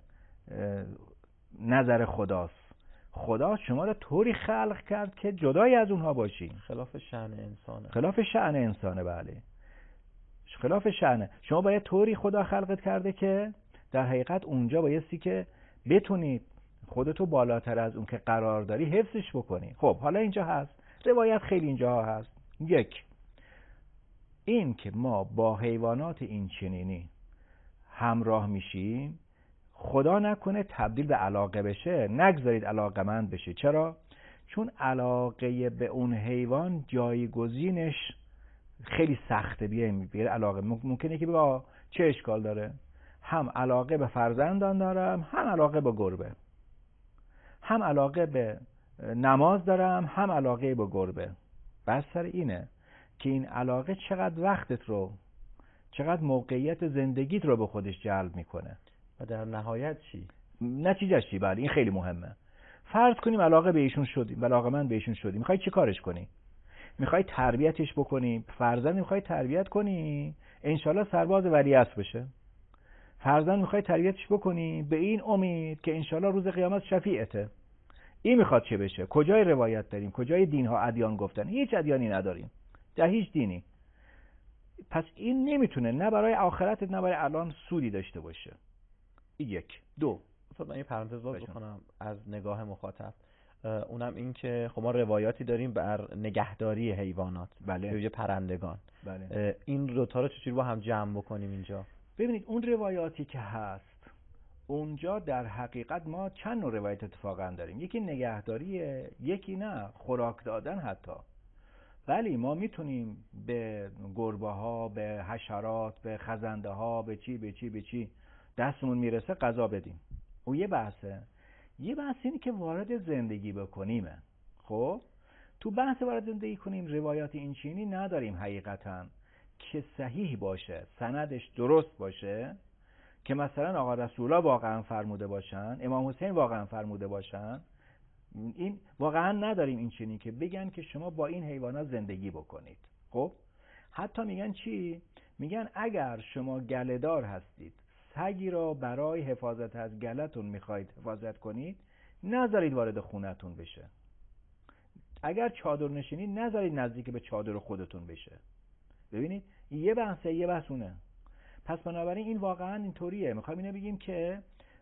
نظر خداست. خدا شما را طوری خلق کرد که جدای از اونها باشین. خلاف شأن انسانه. خلاف شأن انسانه، بله، خلاف شأنه. شما باید طوری خدا خلقت کرده که در حقیقت اونجا بایستی که بتونید خودتو بالاتر از اون که قرار داری حفظش بکنی. خب حالا اینجا هست روایت، خیلی اینجا هست. یک، این که ما با حیوانات این چنینی همراه میشیم، خدا نکنه تبدیل به علاقه بشه، نگذارید علاقه‌مند بشه. چرا؟ چون علاقه به اون حیوان جایگزینش خیلی سخته. بیاره علاقه، ممکنه که بگه چه اشکال داره، هم علاقه به فرزندان دارم، هم علاقه به گربه، هم علاقه به نماز دارم، هم علاقه به گربه. بس سر اینه که این علاقه چقدر وقتت رو، چقدر موقعیت زندگیت رو به خودش جلب میکنه و در نهایت چی؟ نتیجهش چی؟ بله این خیلی مهمه. فرض کنیم علاقه به ایشون شدیم، علاقه‌مند به ایشون شدیم، میخوای چی کارش کنی؟ میخوای تربیتش بکنی، فرزند میخوای تربیت کنی انشالله سرباز ولیعصر بشه، فرزند میخوای تربیتش بکنی به این امید که انشالله روز قیامت شفیعته. این میخواد چه بشه؟ کجای روایت داریم؟ کجای دین ها ادیان گفتن؟ هیچ ادیانی نداریم در هیچ دینی. پس این نمیتونه نه برای آخرتت نه برای الان سودی داشته باشه. این یک. دو، من یه پرانتز باز بکنم از نگاه مخاطب. اونم این که خب ما روایاتی داریم بر نگهداری حیوانات، بله، به ویژه پرندگان. بله. این دوتا رو چجوری با هم جمع بکنیم اینجا؟ ببینید اون روایاتی که هست اونجا در حقیقت ما چند نوع روایت اتفاقا داریم. یکی نگهداریه، یکی نه خوراک دادن حتی. ولی ما میتونیم به گربه ها، به حشرات، به خزنده ها، به چی دستمون میرسه غذا بدیم. اون یه بحثه. یه بحث اینه که وارد زندگی بکنیمه. خب تو بحث وارد زندگی کنیم روایات این چینی نداریم حقیقتا که صحیح باشه، سندش درست باشه، که مثلا آقا رسول الله واقعا فرموده باشن، امام حسین واقعا فرموده باشن. این واقعا نداریم این چنین که بگن که شما با این حیوانات زندگی بکنید. خب حتی میگن چی؟ میگن اگر شما گله‌دار هستید، سگی را برای حفاظت از گله‌تون میخواید حفاظت کنید، نذارید وارد خونتون بشه. اگر چادر نشینید نذارید نزدیک به چادر خودتون بشه. ببینید یه بحثونه. پس بنابراین این واقعا اینطوریه. میخوایم اینو بگیم که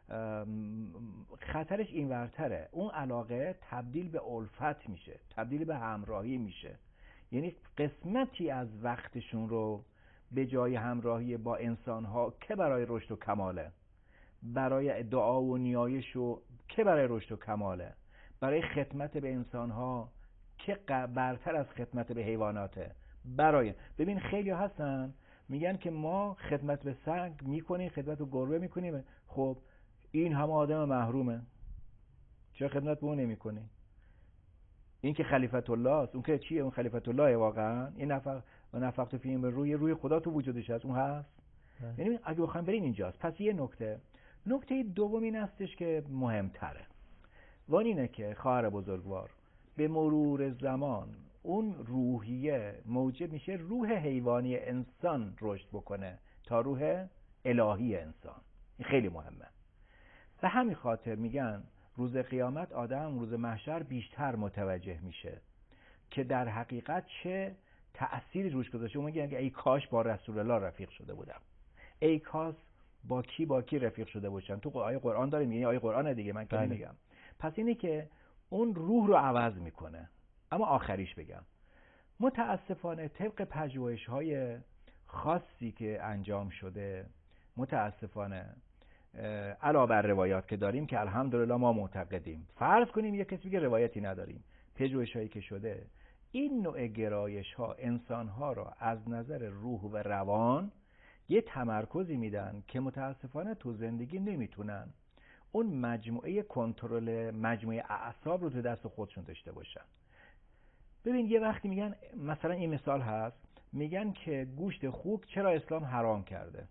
خطرش اینورتره. اون علاقه تبدیل به الفت میشه، تبدیل به همراهی میشه. یعنی قسمتی از وقتشون رو به جای همراهی با انسانها که برای رشد و کماله، برای دعا و نیایش و که برای رشد و کماله، برای خدمت به انسانها که برتر از خدمت به حیواناته. ببین خیلی هستن میگن که ما خدمت به سگ میکنیم، خدمت به گربه میکنیم. خب این هم آدم محرومه، چرا خدمت به اون نمیکنی؟ این که خلیفت الله است. اون که چیه؟ اون خلیفت الله واقعا؟ این نفقت فیهم به روی خدا تو وجودش هست، اون هست. یعنی اگه بخوایم بریم اینجاست. پس یه نکته دوم این هستش که مهمتره، وان اینه که خواهر بزرگوار به مرور زمان اون روحیه موجب میشه روح حیوانی انسان رشد بکنه تا روح الهی انسان. این خیلی مهمه. به همین خاطر میگن روز قیامت آدم روز محشر بیشتر متوجه میشه که در حقیقت چه تأثیری روش گذاشته. اون میگن که ای کاش با رسول الله رفیق شده بودم، ای کاش با کی رفیق شده باشم. تو آیه قرآن داریم، یعنی آیه قرآن دیگه، من که میگم. پس اینه که اون روح رو عوض میکنه. اما آخریش بگم متاسفانه طبق پژوهش‌های خاصی که انجام شده، متاسفانه علاوه بر روایات که داریم که الحمدلله ما معتقدیم، فرض کنیم یک کسی که روایتی نداریم، پژوهش‌هایی که شده، این نوع گرایش‌ها انسان‌ها را از نظر روح و روان یه تمرکزی میدن که متاسفانه تو زندگی نمیتونن اون مجموعه کنترل مجموعه اعصاب رو تو دست خودشون داشته باشن. ببین یه وقتی میگن مثلا این مثال هست، میگن که گوشت خوک چرا اسلام حرام کرده.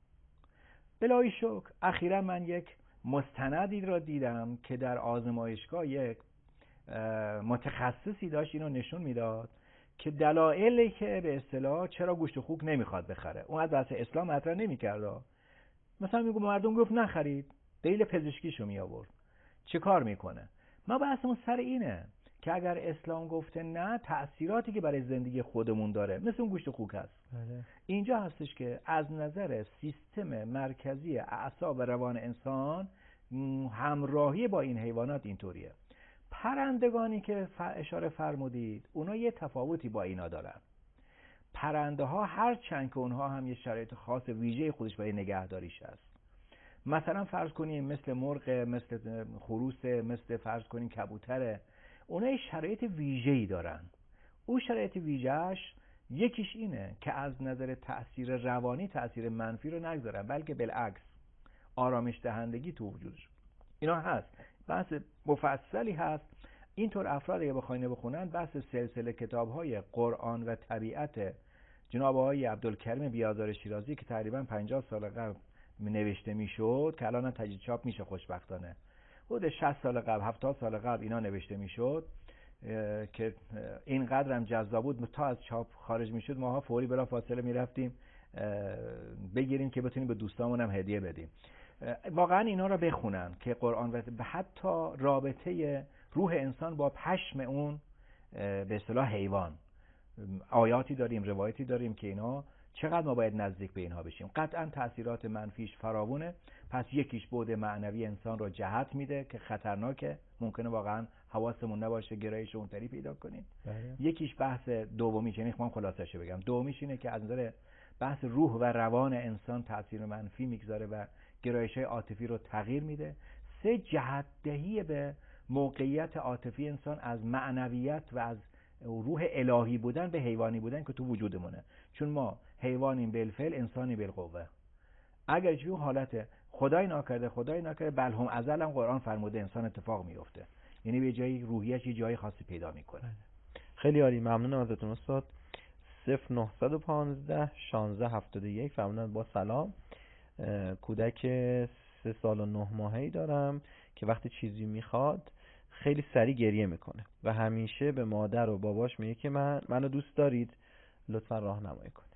بلای شکر اخیرا من یک مستندی را دیدم که در آزمایشگاه یک متخصصی داشت اینو نشون میداد که دلایلی که به اصطلاح چرا گوشت خوک نمیخواد بخره، اون از بحث اسلام مطرح نمیکرد. مثلا میگم مردم گفت نخرید، دلیل پزشکیشو می آورد. چه کار میکنه؟ ما بحثمون سر اینه که اگر اسلام گفته نه، تأثیراتی که برای زندگی خودمون داره مثل اون گوشت خوک هست. اینجا هستش که از نظر سیستم مرکزی اعصاب و روان انسان همراهی با این حیوانات اینطوریه. پرندگانی که اشاره فرمودید اونا یه تفاوتی با اینا دارن. پرنده ها هر چند که اونها هم یه شرایط خاص ویژه خودش برای نگهداریش هست. مثلا فرض کنیم مثل مرغ، مثل خروس، مثل فرض کنیم کبوتره، اونها شرایط ویژه‌ای دارن. اون شرایط ویژه‌اش یکیش اینه که از نظر تأثیر روانی تأثیر منفی رو نگذارن، بلکه بالعکس آرامش دهندگی تو وجودش اینا هست. بحث مفصلی هست. اینطور افراد اگه بخواین بخونن بحث سلسله کتاب‌های قرآن و طبیعت جناب آقای عبدالکریم بیازار شیرازی که تقریباً 50 سال قبل نوشته میشد که الان تجدید چاپ میشه خوشبختانه، حدود 60 سال قبل 70 سال قبل اینا نوشته میشد که اینقدر هم جذاب بود تا از چاپ خارج میشد ماها فوری بلا فاصله میرفتیم بگیریم که بتونیم به دوستامون هم هدیه بدیم. واقعا اینا رو بخونن که قرآن و حتی رابطه روح انسان با پشم اون به اصطلاح حیوان، آیاتی داریم، روایتی داریم که اینا چقدر ما باید نزدیک به اینها بشیم. قطعا تاثیرات منفیش فراوونه. پس یکیش بعد معنوی انسان رو جهت میده که خطرناکه، ممکنه واقعا حواسمون نباشه گرایش اونطوری پیدا کنیم. یکیش بحث دومیش، یعنی من خلاصش بگم، دومیش اینه که از نظر بحث روح و روان انسان تاثیر منفی میگذاره و گرایش‌های عاطفی رو تغییر میده. 3 جهت دهی به موقعیت عاطفی انسان از معنویت و از روح الهی بودن به حیوانی بودن که تو وجودمونه، چون ما حیوانیم بالفعل، انسانی بالقوه. اگر چه حالت خدای ناکرده بل هم ازل هم قرآن فرموده انسان اتفاق میفته، یعنی به جای روحیش یه جای خاصی پیدا میکنه. خیلی عالی، ممنونم ازتون استاد. 0915 1671 فرمودن با سلام، کودک 3 سال و 9 ماهه‌ای دارم که وقتی چیزی میخواد خیلی سریع گریه میکنه و همیشه به مادر و باباش میگه که منو دوست دارید، لطفا راهنمایی کنید.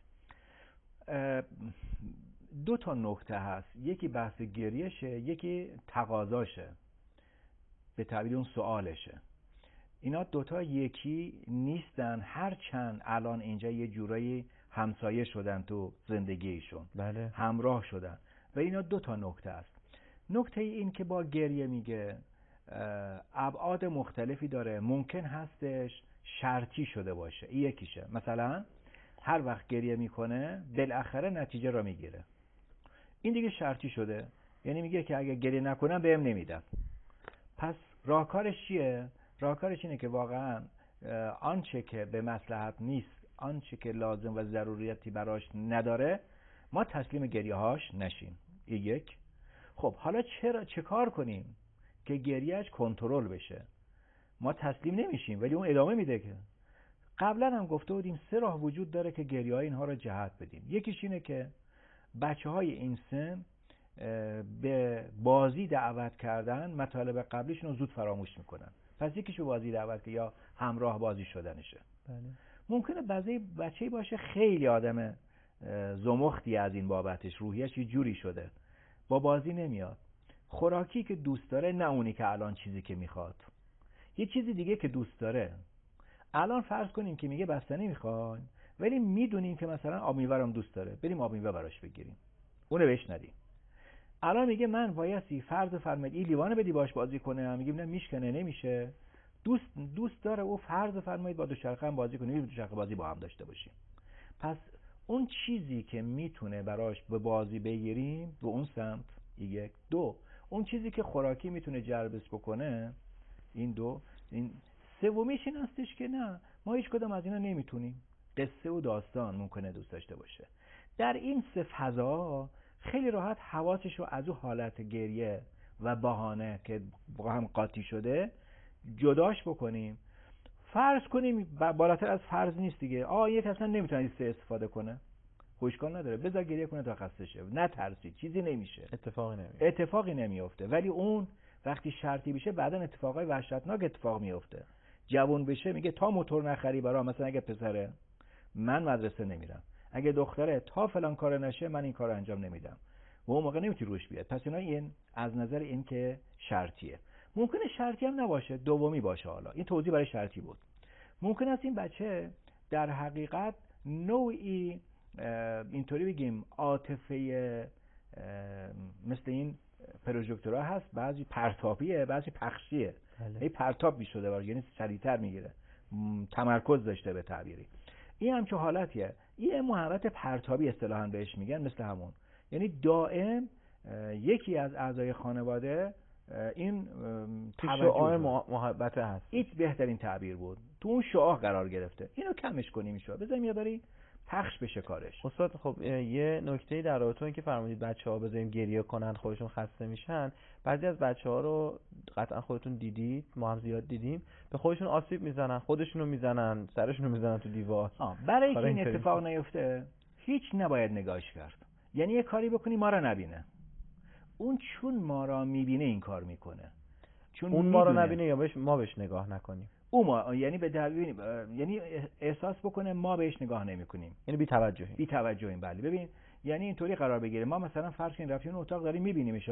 2 تا نکته هست، یکی بحث گریهشه، یکی تقاضاشه، به تعبیر اون سوالشه. اینا 2 تا یکی نیستن، هرچند الان اینجا یه جورایی همسایه شدن تو زندگیشون. بله. همراه شدن و اینا 2 تا نکته است. نکته این که با گریه میگه ابعاد مختلفی داره، ممکن هستش شرطی شده باشه. این یکیشه، مثلا هر وقت گریه میکنه بالاخره نتیجه را میگیره، این دیگه شرطی شده، یعنی میگه که اگه گریه نکنم بهم نمیدم. پس راهکارش چیه؟ راهکارش اینه که واقعا آنچه که به مصلحت نیست، آنچه که لازم و ضروریتی براش نداره، ما تسلیم گریه هاش نشیم. یک. خب حالا چه کار کنیم که گریهش کنترل بشه؟ ما تسلیم نمیشیم ولی اون ادامه میده. که قبلا هم گفته بودیم 3 راه وجود داره که گریه های اینها رو جهت بدیم. یکیش اینه که بچه های این سن به بازی دعوت کردن مطالب قبلیشون رو زود فراموش میکنن، پس یکیش به بازی دعوت که یا همراه بازی شدنشه. بله. ممکنه بعضی بچه‌ای باشه خیلی آدم زمختی از این بابتش، روحیش یه جوری شده با بازی نمیاد، خوراکی که دوست داره نه اونی که الان چیزی که میخواد، یه چیزی دیگه که دوست داره. الان فرض کنیم که میگه بستنی میخوایم ولی میدونیم که مثلا آب میوه رو دوست داره، بریم آب میوه براش بگیریم، اونو بهش ندیم. الان میگه من وایسی فرض فرمایید این لیوانو بدی باش بازی کنه، میگیم نه میشکنه نمیشه. دوست داره او فرض فرمایید با دوچرخه هم بازی کنه، دوچرخه بازی با هم داشته باشیم. پس اون چیزی که میتونه براش به بازی بگیریم به اون سمت. 1 2 اون چیزی که خوراکی میتونه جلبش بکنه، این 2. این سومیش این هستش که نه ما هیچ کدوم از اینا نمیتونیم، قصه و داستان ممکنه دوست داشته باشه. در این 3 فضا خیلی راحت حواسش رو از اون حالت گریه و بهانه که با هم قاطی شده جداش بکنیم. فرض کنیم بالاتر از فرض نیست دیگه، یک اصلا نمیتونه از 3 استفاده کنه، خوشکار نداره، بذار گریه کنه تا خسته شه، نه ترسید، چیزی نمیشه، اتفاقی نمیفته. ولی اون وقتی شرطی بشه بعدن اتفاقای وحشتناک اتفاق میفته. جوان بشه میگه تا موتور نخری برا، مثلا اگه پسره من مدرسه نمیرم، اگه دختره تا فلان کار نشه من این کار انجام نمیدم، و اون موقع نمیتونی روش بیاد. پس اینا این از نظر این که شرطیه. ممکنه شرطی هم نباشه، دومی باشه. حالا این توضیح برای شرطی بود. ممکن است این بچه در حقیقت نوعی اینطوری بگیم عاطفه مثل این پروژکتورها هست، بعضی پرتابیه بعضی پخشیه. این پرتاب میشده یعنی سریعتر میگیره، تمرکز داشته به تعبیری. این هم چه حالتیه؟ این حالت پرتابی اصطلاحاً بهش میگن، مثل همون، یعنی دائم یکی از اعضای خانواده این شعاع محبت هست. این بهترین تعبیر بود، تو اون شعاع قرار گرفته. اینو کمش کنیم، شو بذاریم یه باری پخش بشه کارش. استاد خب یه نکته در رابطه که فرمودید بچه‌ها بذاریم گریه کنن خودشون خسته میشن، بعضی از بچه‌ها رو قطعا خودتون دیدید، ما هم زیاد دیدیم، به خودشونو آسیب میزنن، خودشونو میزنن، سرشونو میزنن تو دیوار. برای که این اتفاق نیفته هیچ نباید نگاهش کرد، یعنی یه کاری بکنی ما رو نبینه. اون چون ما را میبینه این کار میکنه، چون اون ما رو نبینه یا ما بهش نگاه نکنیم. یعنی به دلیل یعنی احساس بکنه ما بهش نگاه نمیکنیم، یعنی بی توجهیم. بله. ببین یعنی اینطوری قرار بگیره ما مثلا فرض کنیم رفتیم اون اتاق داریم میبینیمش،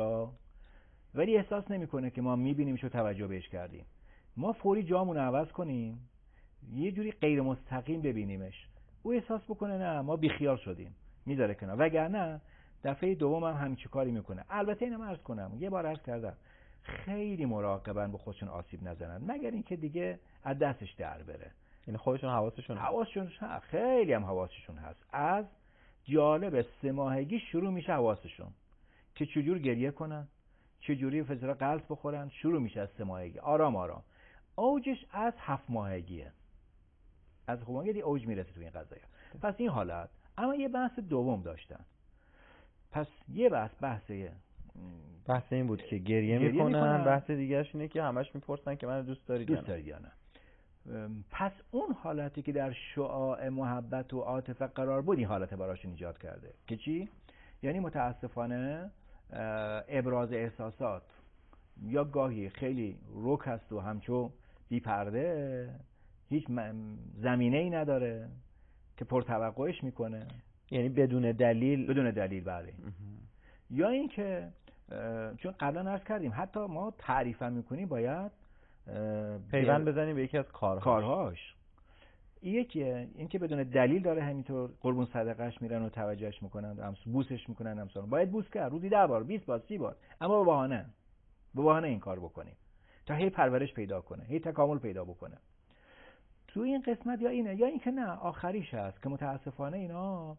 ولی احساس نمیکنه که ما میبینیمش و توجه بهش کردیم. ما فوری جامون رو عوض کنیم، یه جوری غیر مستقیم ببینیمش، او احساس بکنه نه ما بیخیال شدیم، میذاره کنار، وگرنه دفعه دوم هم همین کاری میکنه. البته اینم عرض کنم، یه بار عرض کردم خیلی مراقبن به خودشون آسیب نزنن، مگر اینکه دیگه از دستش در بره. یعنی خودشون حواسشون خیلی هم حواسشون هست. از جالب 3 ماهگی شروع میشه حواسشون که چجور گریه کنن، چجوری فشار قلب بخورن، شروع میشه از 3 ماهگی آرام آرام. اوجش از 7 ماهگیه. از 7 ماهگی اوج میرسه تو این قضايا. پس این حالت. اما یه بحث دوم داشتن. پس یه بحث این بود که گریه میکنن. بحث دیگه‌اش اینه که همش میپرسن که من دوست دارید یا نه. پس اون حالتی که در شعاع محبت و عاطفه قرار بود، این حالت براشون ایجاد کرده که چی؟ یعنی متاسفانه ابراز احساسات یا گاهی خیلی رک هست و همچو بی پرده، هیچ زمینه‌ای نداره که پرتوقعش میکنه، یعنی بدون دلیل. بله. یا اینکه چون قبلا عرض کردیم حتی ما تعریف میکنیم باید پیوند بزنیم به یکی از کارهاش. یکیه اینکه بدون دلیل داره همینطور قربون صدقهش میرن و توجهش میکنن، بوسش میکنن، همسان باید بوس کرد روزی 10 بار 20 بار 30 بار، اما به بهانه این کار بکنیم تا هی پرورش پیدا کنه، هی تکامل پیدا بکنه. تو این قسمت یا اینه یا اینکه نه آخریش هست که متاسفانه اینا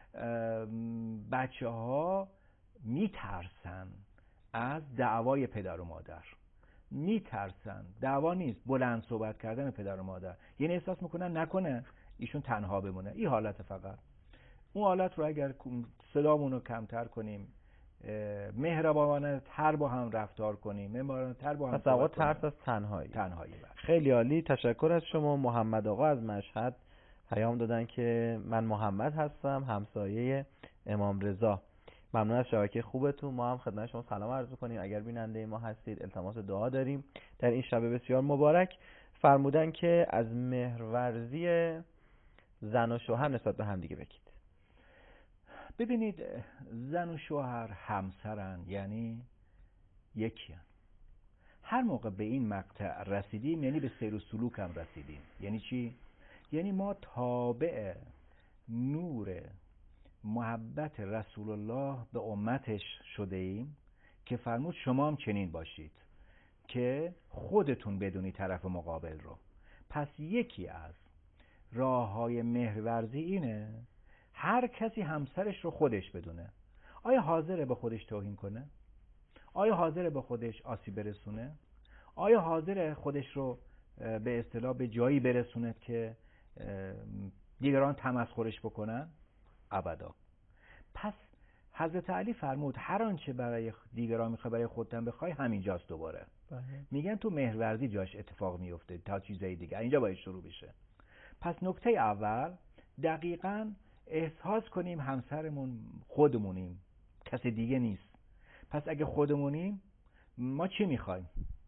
بچه‌ها میترسن از دعوای پدر و مادر، میترسن. دعوا نیست، بلند صحبت کردن پدر و مادر، یعنی احساس میکنن نکنه ایشون تنها بمونه. این حالت فقط. اون حالت رو اگر صدامون رو کمتر کنیم، مهربانانه تر با هم رفتار کنیم، مهربانانه تر با هم صحبت کنیم. ترس از تنهایی. خیلی عالی. تشکر از شما. محمد آقا از مشهد پیام دادن که من محمد هستم، همسایه امام رضا. ممنون از شبکه خوبتون. ما هم خدمت شما سلام عرض کنیم. اگر بیننده ما هستید التماس دعا داریم در این شب بسیار مبارک. فرمودن که از مهرورزی زن و شوهر نسبت به هم دیگه بگید. ببینید، زن و شوهر همسرن، یعنی یکیان. هر موقع به این مقطع رسیدیم یعنی به سیر و سلوک هم رسیدیم. یعنی چی؟ یعنی ما تابع نور محبت رسول الله به امتش شده ایم که فرمود شما هم چنین باشید، که خودتون بدونی طرف مقابل رو. پس یکی از راه‌های مهرورزی اینه هر کسی همسرش رو خودش بدونه. آیا حاضره به خودش توهین کنه؟ آیا حاضره به خودش آسیب برسونه؟ آیا حاضره خودش رو به اصطلاح به جایی برسونه که دیگران تمسخرش بکنن؟ ابدا. پس حضرت علی فرمود هر آنچه برای دیگران میخوای برای خودت هم بخوای همینجاست. دوباره میگن تو مهرورزی جاش اتفاق میفته تا چیزای دیگه، اینجا باید شروع بشه. پس نکته اول دقیقاً احساس کنیم همسرمون خودمونیم، کسی دیگه نیست. پس اگه خودمونیم ما چی میخوایم؟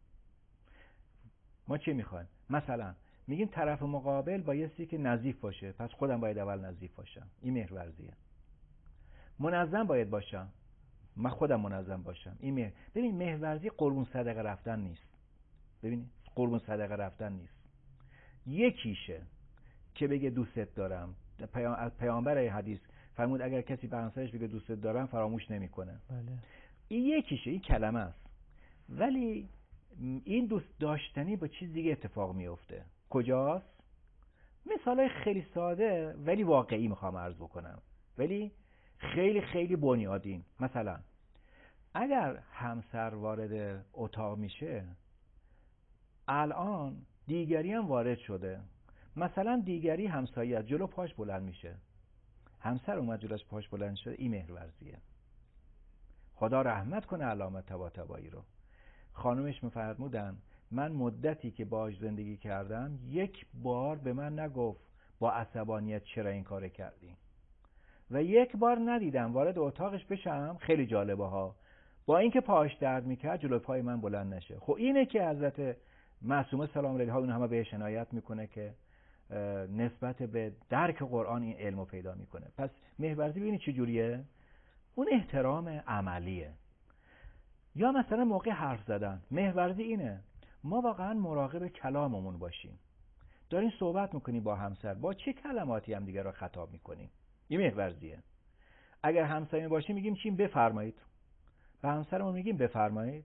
مثلا میگیم طرف مقابل بایستی که نظیف باشه، پس خودم باید اول نظیف باشم. این مهرورزیه. منظم باید باشم، من خودم منظم باشم. این ببین مهرورزی قربون صدقه رفتن نیست. یکیشه که بگه دوستت دارم. از پیامبر حدیث فرمود اگر کسی به همسرش بگه دوستت دارم فراموش نمیکنه. بله. این یکیشه، این کلمه است. ولی این دوست داشتنی با چیز دیگه اتفاق میفته. کجاست؟ مثالای خیلی ساده ولی واقعی میخوام عرض بکنم، ولی خیلی خیلی بنیادین. مثلا اگر همسر وارد اتاق میشه، الان دیگری هم وارد شده، مثلا دیگری همسایه از جلو پاش بلند میشه، همسر اومد جلوش پاش بلند شده، این مهرورزیه. خدا رحمت کنه علامه طباطبایی رو. خانومش میفرمودن من مدتی که باهاش زندگی کردم یک بار به من نگفت با عصبانیت چرا این کار کردی، و یک بار ندیدم وارد اتاقش بشم، خیلی جالبه ها، با اینکه پاش درد میکرد جلوی پای من بلند نشه. خب اینه که حضرت معصومه سلام علیها اون همه بهش عنایت میکنه که نسبت به درک قرآن این علمو پیدا میکنه. پس مهرورزی ببینید چه جوریه؟ اون احترام عملیه. یا مثلا موقع حرف زدن، مهرورزی اینه ما واقعا مراقب کلاممون باشیم. دارین صحبت میکنی با همسر، با چه کلماتی هم دیگه را خطاب میکنیم؟ این مهرورزیه. اگر همسایه باشیم میگیم چی؟ بفرمایید. به همسرمون میگیم بفرمایید.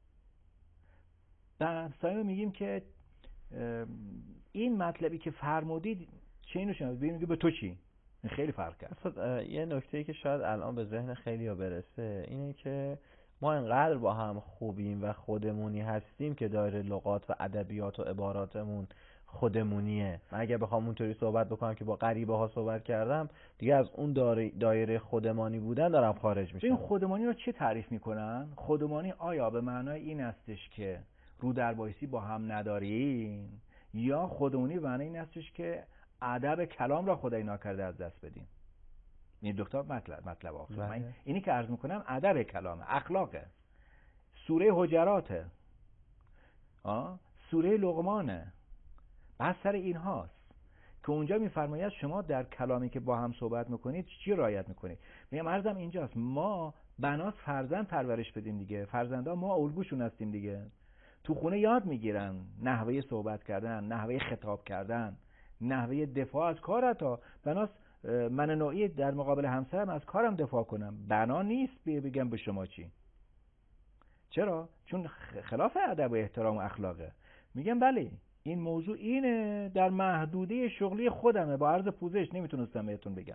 به همسایه میگیم که این مطلبی که فرمودید چه اینو شما میگه به تو چی؟ خیلی فرق کرد. یه نکته‌ای که شاید الان به ذهن خیلی‌ها برسه اینه که ما انقدر با هم خوبیم و خودمونی هستیم که دایره لغات و ادبیات و عباراتمون خودمونیه. من اگه بخوام اونطوری صحبت بکنم که با غریبه ها صحبت کردم، دیگه از اون دایره خودمانی بودن دارم خارج میشم. این خودمانی رو چه تعریف میکنن؟ خودمانی آیا به معنای این استش که رو در بایسی با هم ندارین، یا خودمونی به معنای این استش که ادب کلام را خدای ناکرده از دست بدیم؟ این دکتر مطلب آخر. من اینی که عرض میکنم ادب کلامه، اخلاقه. سوره حجراته، سوره لقمانه، بحث سر این هاست که اونجا میفرماید شما در کلامی که با هم صحبت میکنید چی رعایت میکنید. میگم عرضم اینجاست، ما بنات فرزند پرورش بدیم دیگه، فرزندا ما الگوشون هستیم دیگه. تو خونه یاد میگیرن نحوه صحبت کردن، نحوه خطاب کردن، نحوه دفاع از کارتا. بناست من نوعی در مقابل همسرم از کارم دفاع کنم، بنا نیست بگم به شما چی. چرا؟ چون خلاف ادب و احترام و اخلاقه. میگم بله این موضوع اینه، در محدوده شغلی خودمه، با عرض پوزش نمیتونستم بهتون بگم.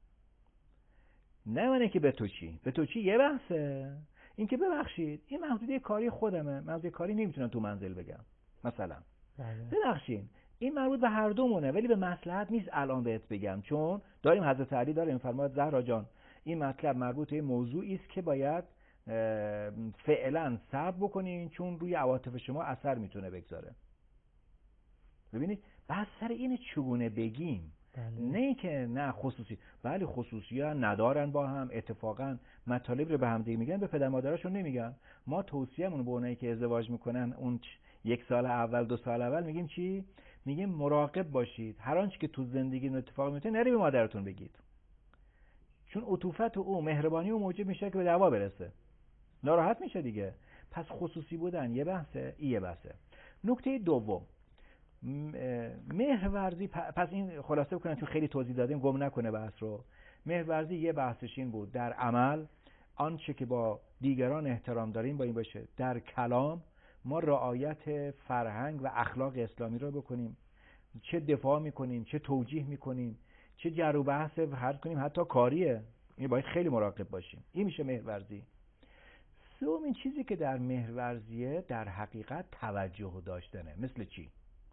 نه منه که به تو چی، به تو چی یه بحثه، این که ببخشید این محدوده کاری خودمه، محدوده کاری نمیتونم تو منزل بگم مثلا. ببخشید این مربوط به هر دومونه، ولی به مصلحت نیست الان بهت بگم، چون داریم حضرت علی داره میفرماید زهرا جان این مطلب مربوط به موضوعی است که باید فعلا صبر بکنین، چون روی عواطف شما اثر میتونه بگذاره. ببینید بحث سر اینه چگونه بگیم. نه که نه خصوصی، بله خصوصی ها ندارن با هم، اتفاقا مطالب رو به هم دیگه میگن، به پدر مادرشون نمیگن. ما توصیه‌مون به اونایی که ازدواج میکنن اون 1 سال اول 2 سال اول میگیم چی؟ میگیم مراقب باشید هر آنچه که تو زندگی اتفاق میفته نری به مادرتون بگید، چون عطوفت او مهربانی او موجب میشه که به دعوا برسه، ناراحت میشه دیگه. پس خصوصی بودن یه بحثه، یه بحثه. نکته دوم مهرورزی. پس این خلاصه بکنم چون خیلی توضیح دادیم گم نکنه بحث رو. مهرورزی یه بحثش این بود در عمل آنچه که با دیگران احترام داریم با این باشه، در کلام ما رعایت فرهنگ و اخلاق اسلامی رو بکنیم، چه دفاع میکنیم، چه توجیه میکنیم، چه جر و بحث هر کنیم، حتی کاریه، این باید خیلی مراقب باشیم. این میشه مهرورزی. سومین چیزی که در مهرورزیه در حقیقت توجه داشتنه. مثل چی؟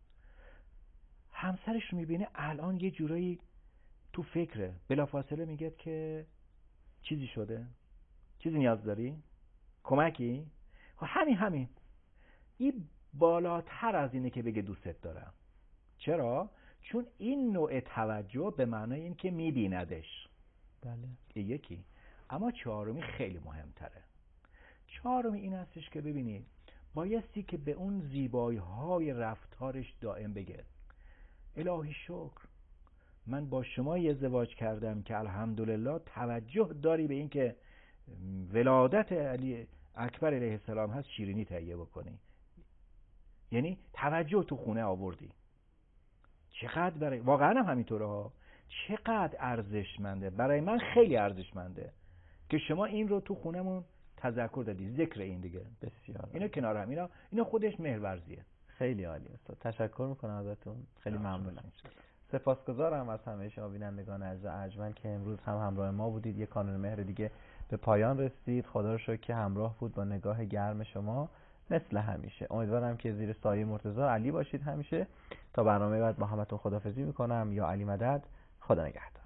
همسرش رو میبینه الان یه جورایی تو فکره، بلافاصله میگه که چیزی شده، چیزی نیاز داری، کمکی؟ همین این بالاتر از اینه که بگه دوستت دارم. چرا؟ چون این نوع توجه به معنای این که میبیندش. بله. یکی. اما چهارمی خیلی مهمتره. چهارمی این هستش که ببینید بایستی که به اون زیبایی های رفتارش دائم بگه الهی شکر من با شما ازدواج کردم که الحمدلله توجه داری به این که ولادت علی اکبر علیه السلام هست شیرینی تهیه بکنی. یعنی توجه تو خونه آوردی. چقدر برای واقعا هم همینطوره ها، چقدر ارزشمنده، برای من خیلی ارزشمنده که شما این رو تو خونمون تذکر دادی، ذکر این دیگه. بسیار اینا کنار هم، اینا خودش مهرورزیه. خیلی عالی استاد، تشکر میکنم ازتون، خیلی ممنونم. سپاسگزارم از همه شما بینندگان عزیز ارجمند که امروز هم همراه ما بودید. یک کانون مهر دیگه به پایان رسید. خدا رو شکر که همراه بود با نگاه گرم شما مثل همیشه. امیدوارم که زیر سایه مرتضی علی باشید همیشه. تا برنامه بعد با همتون خداحافظی میکنم. یا علی مدد، خدا نگهدار.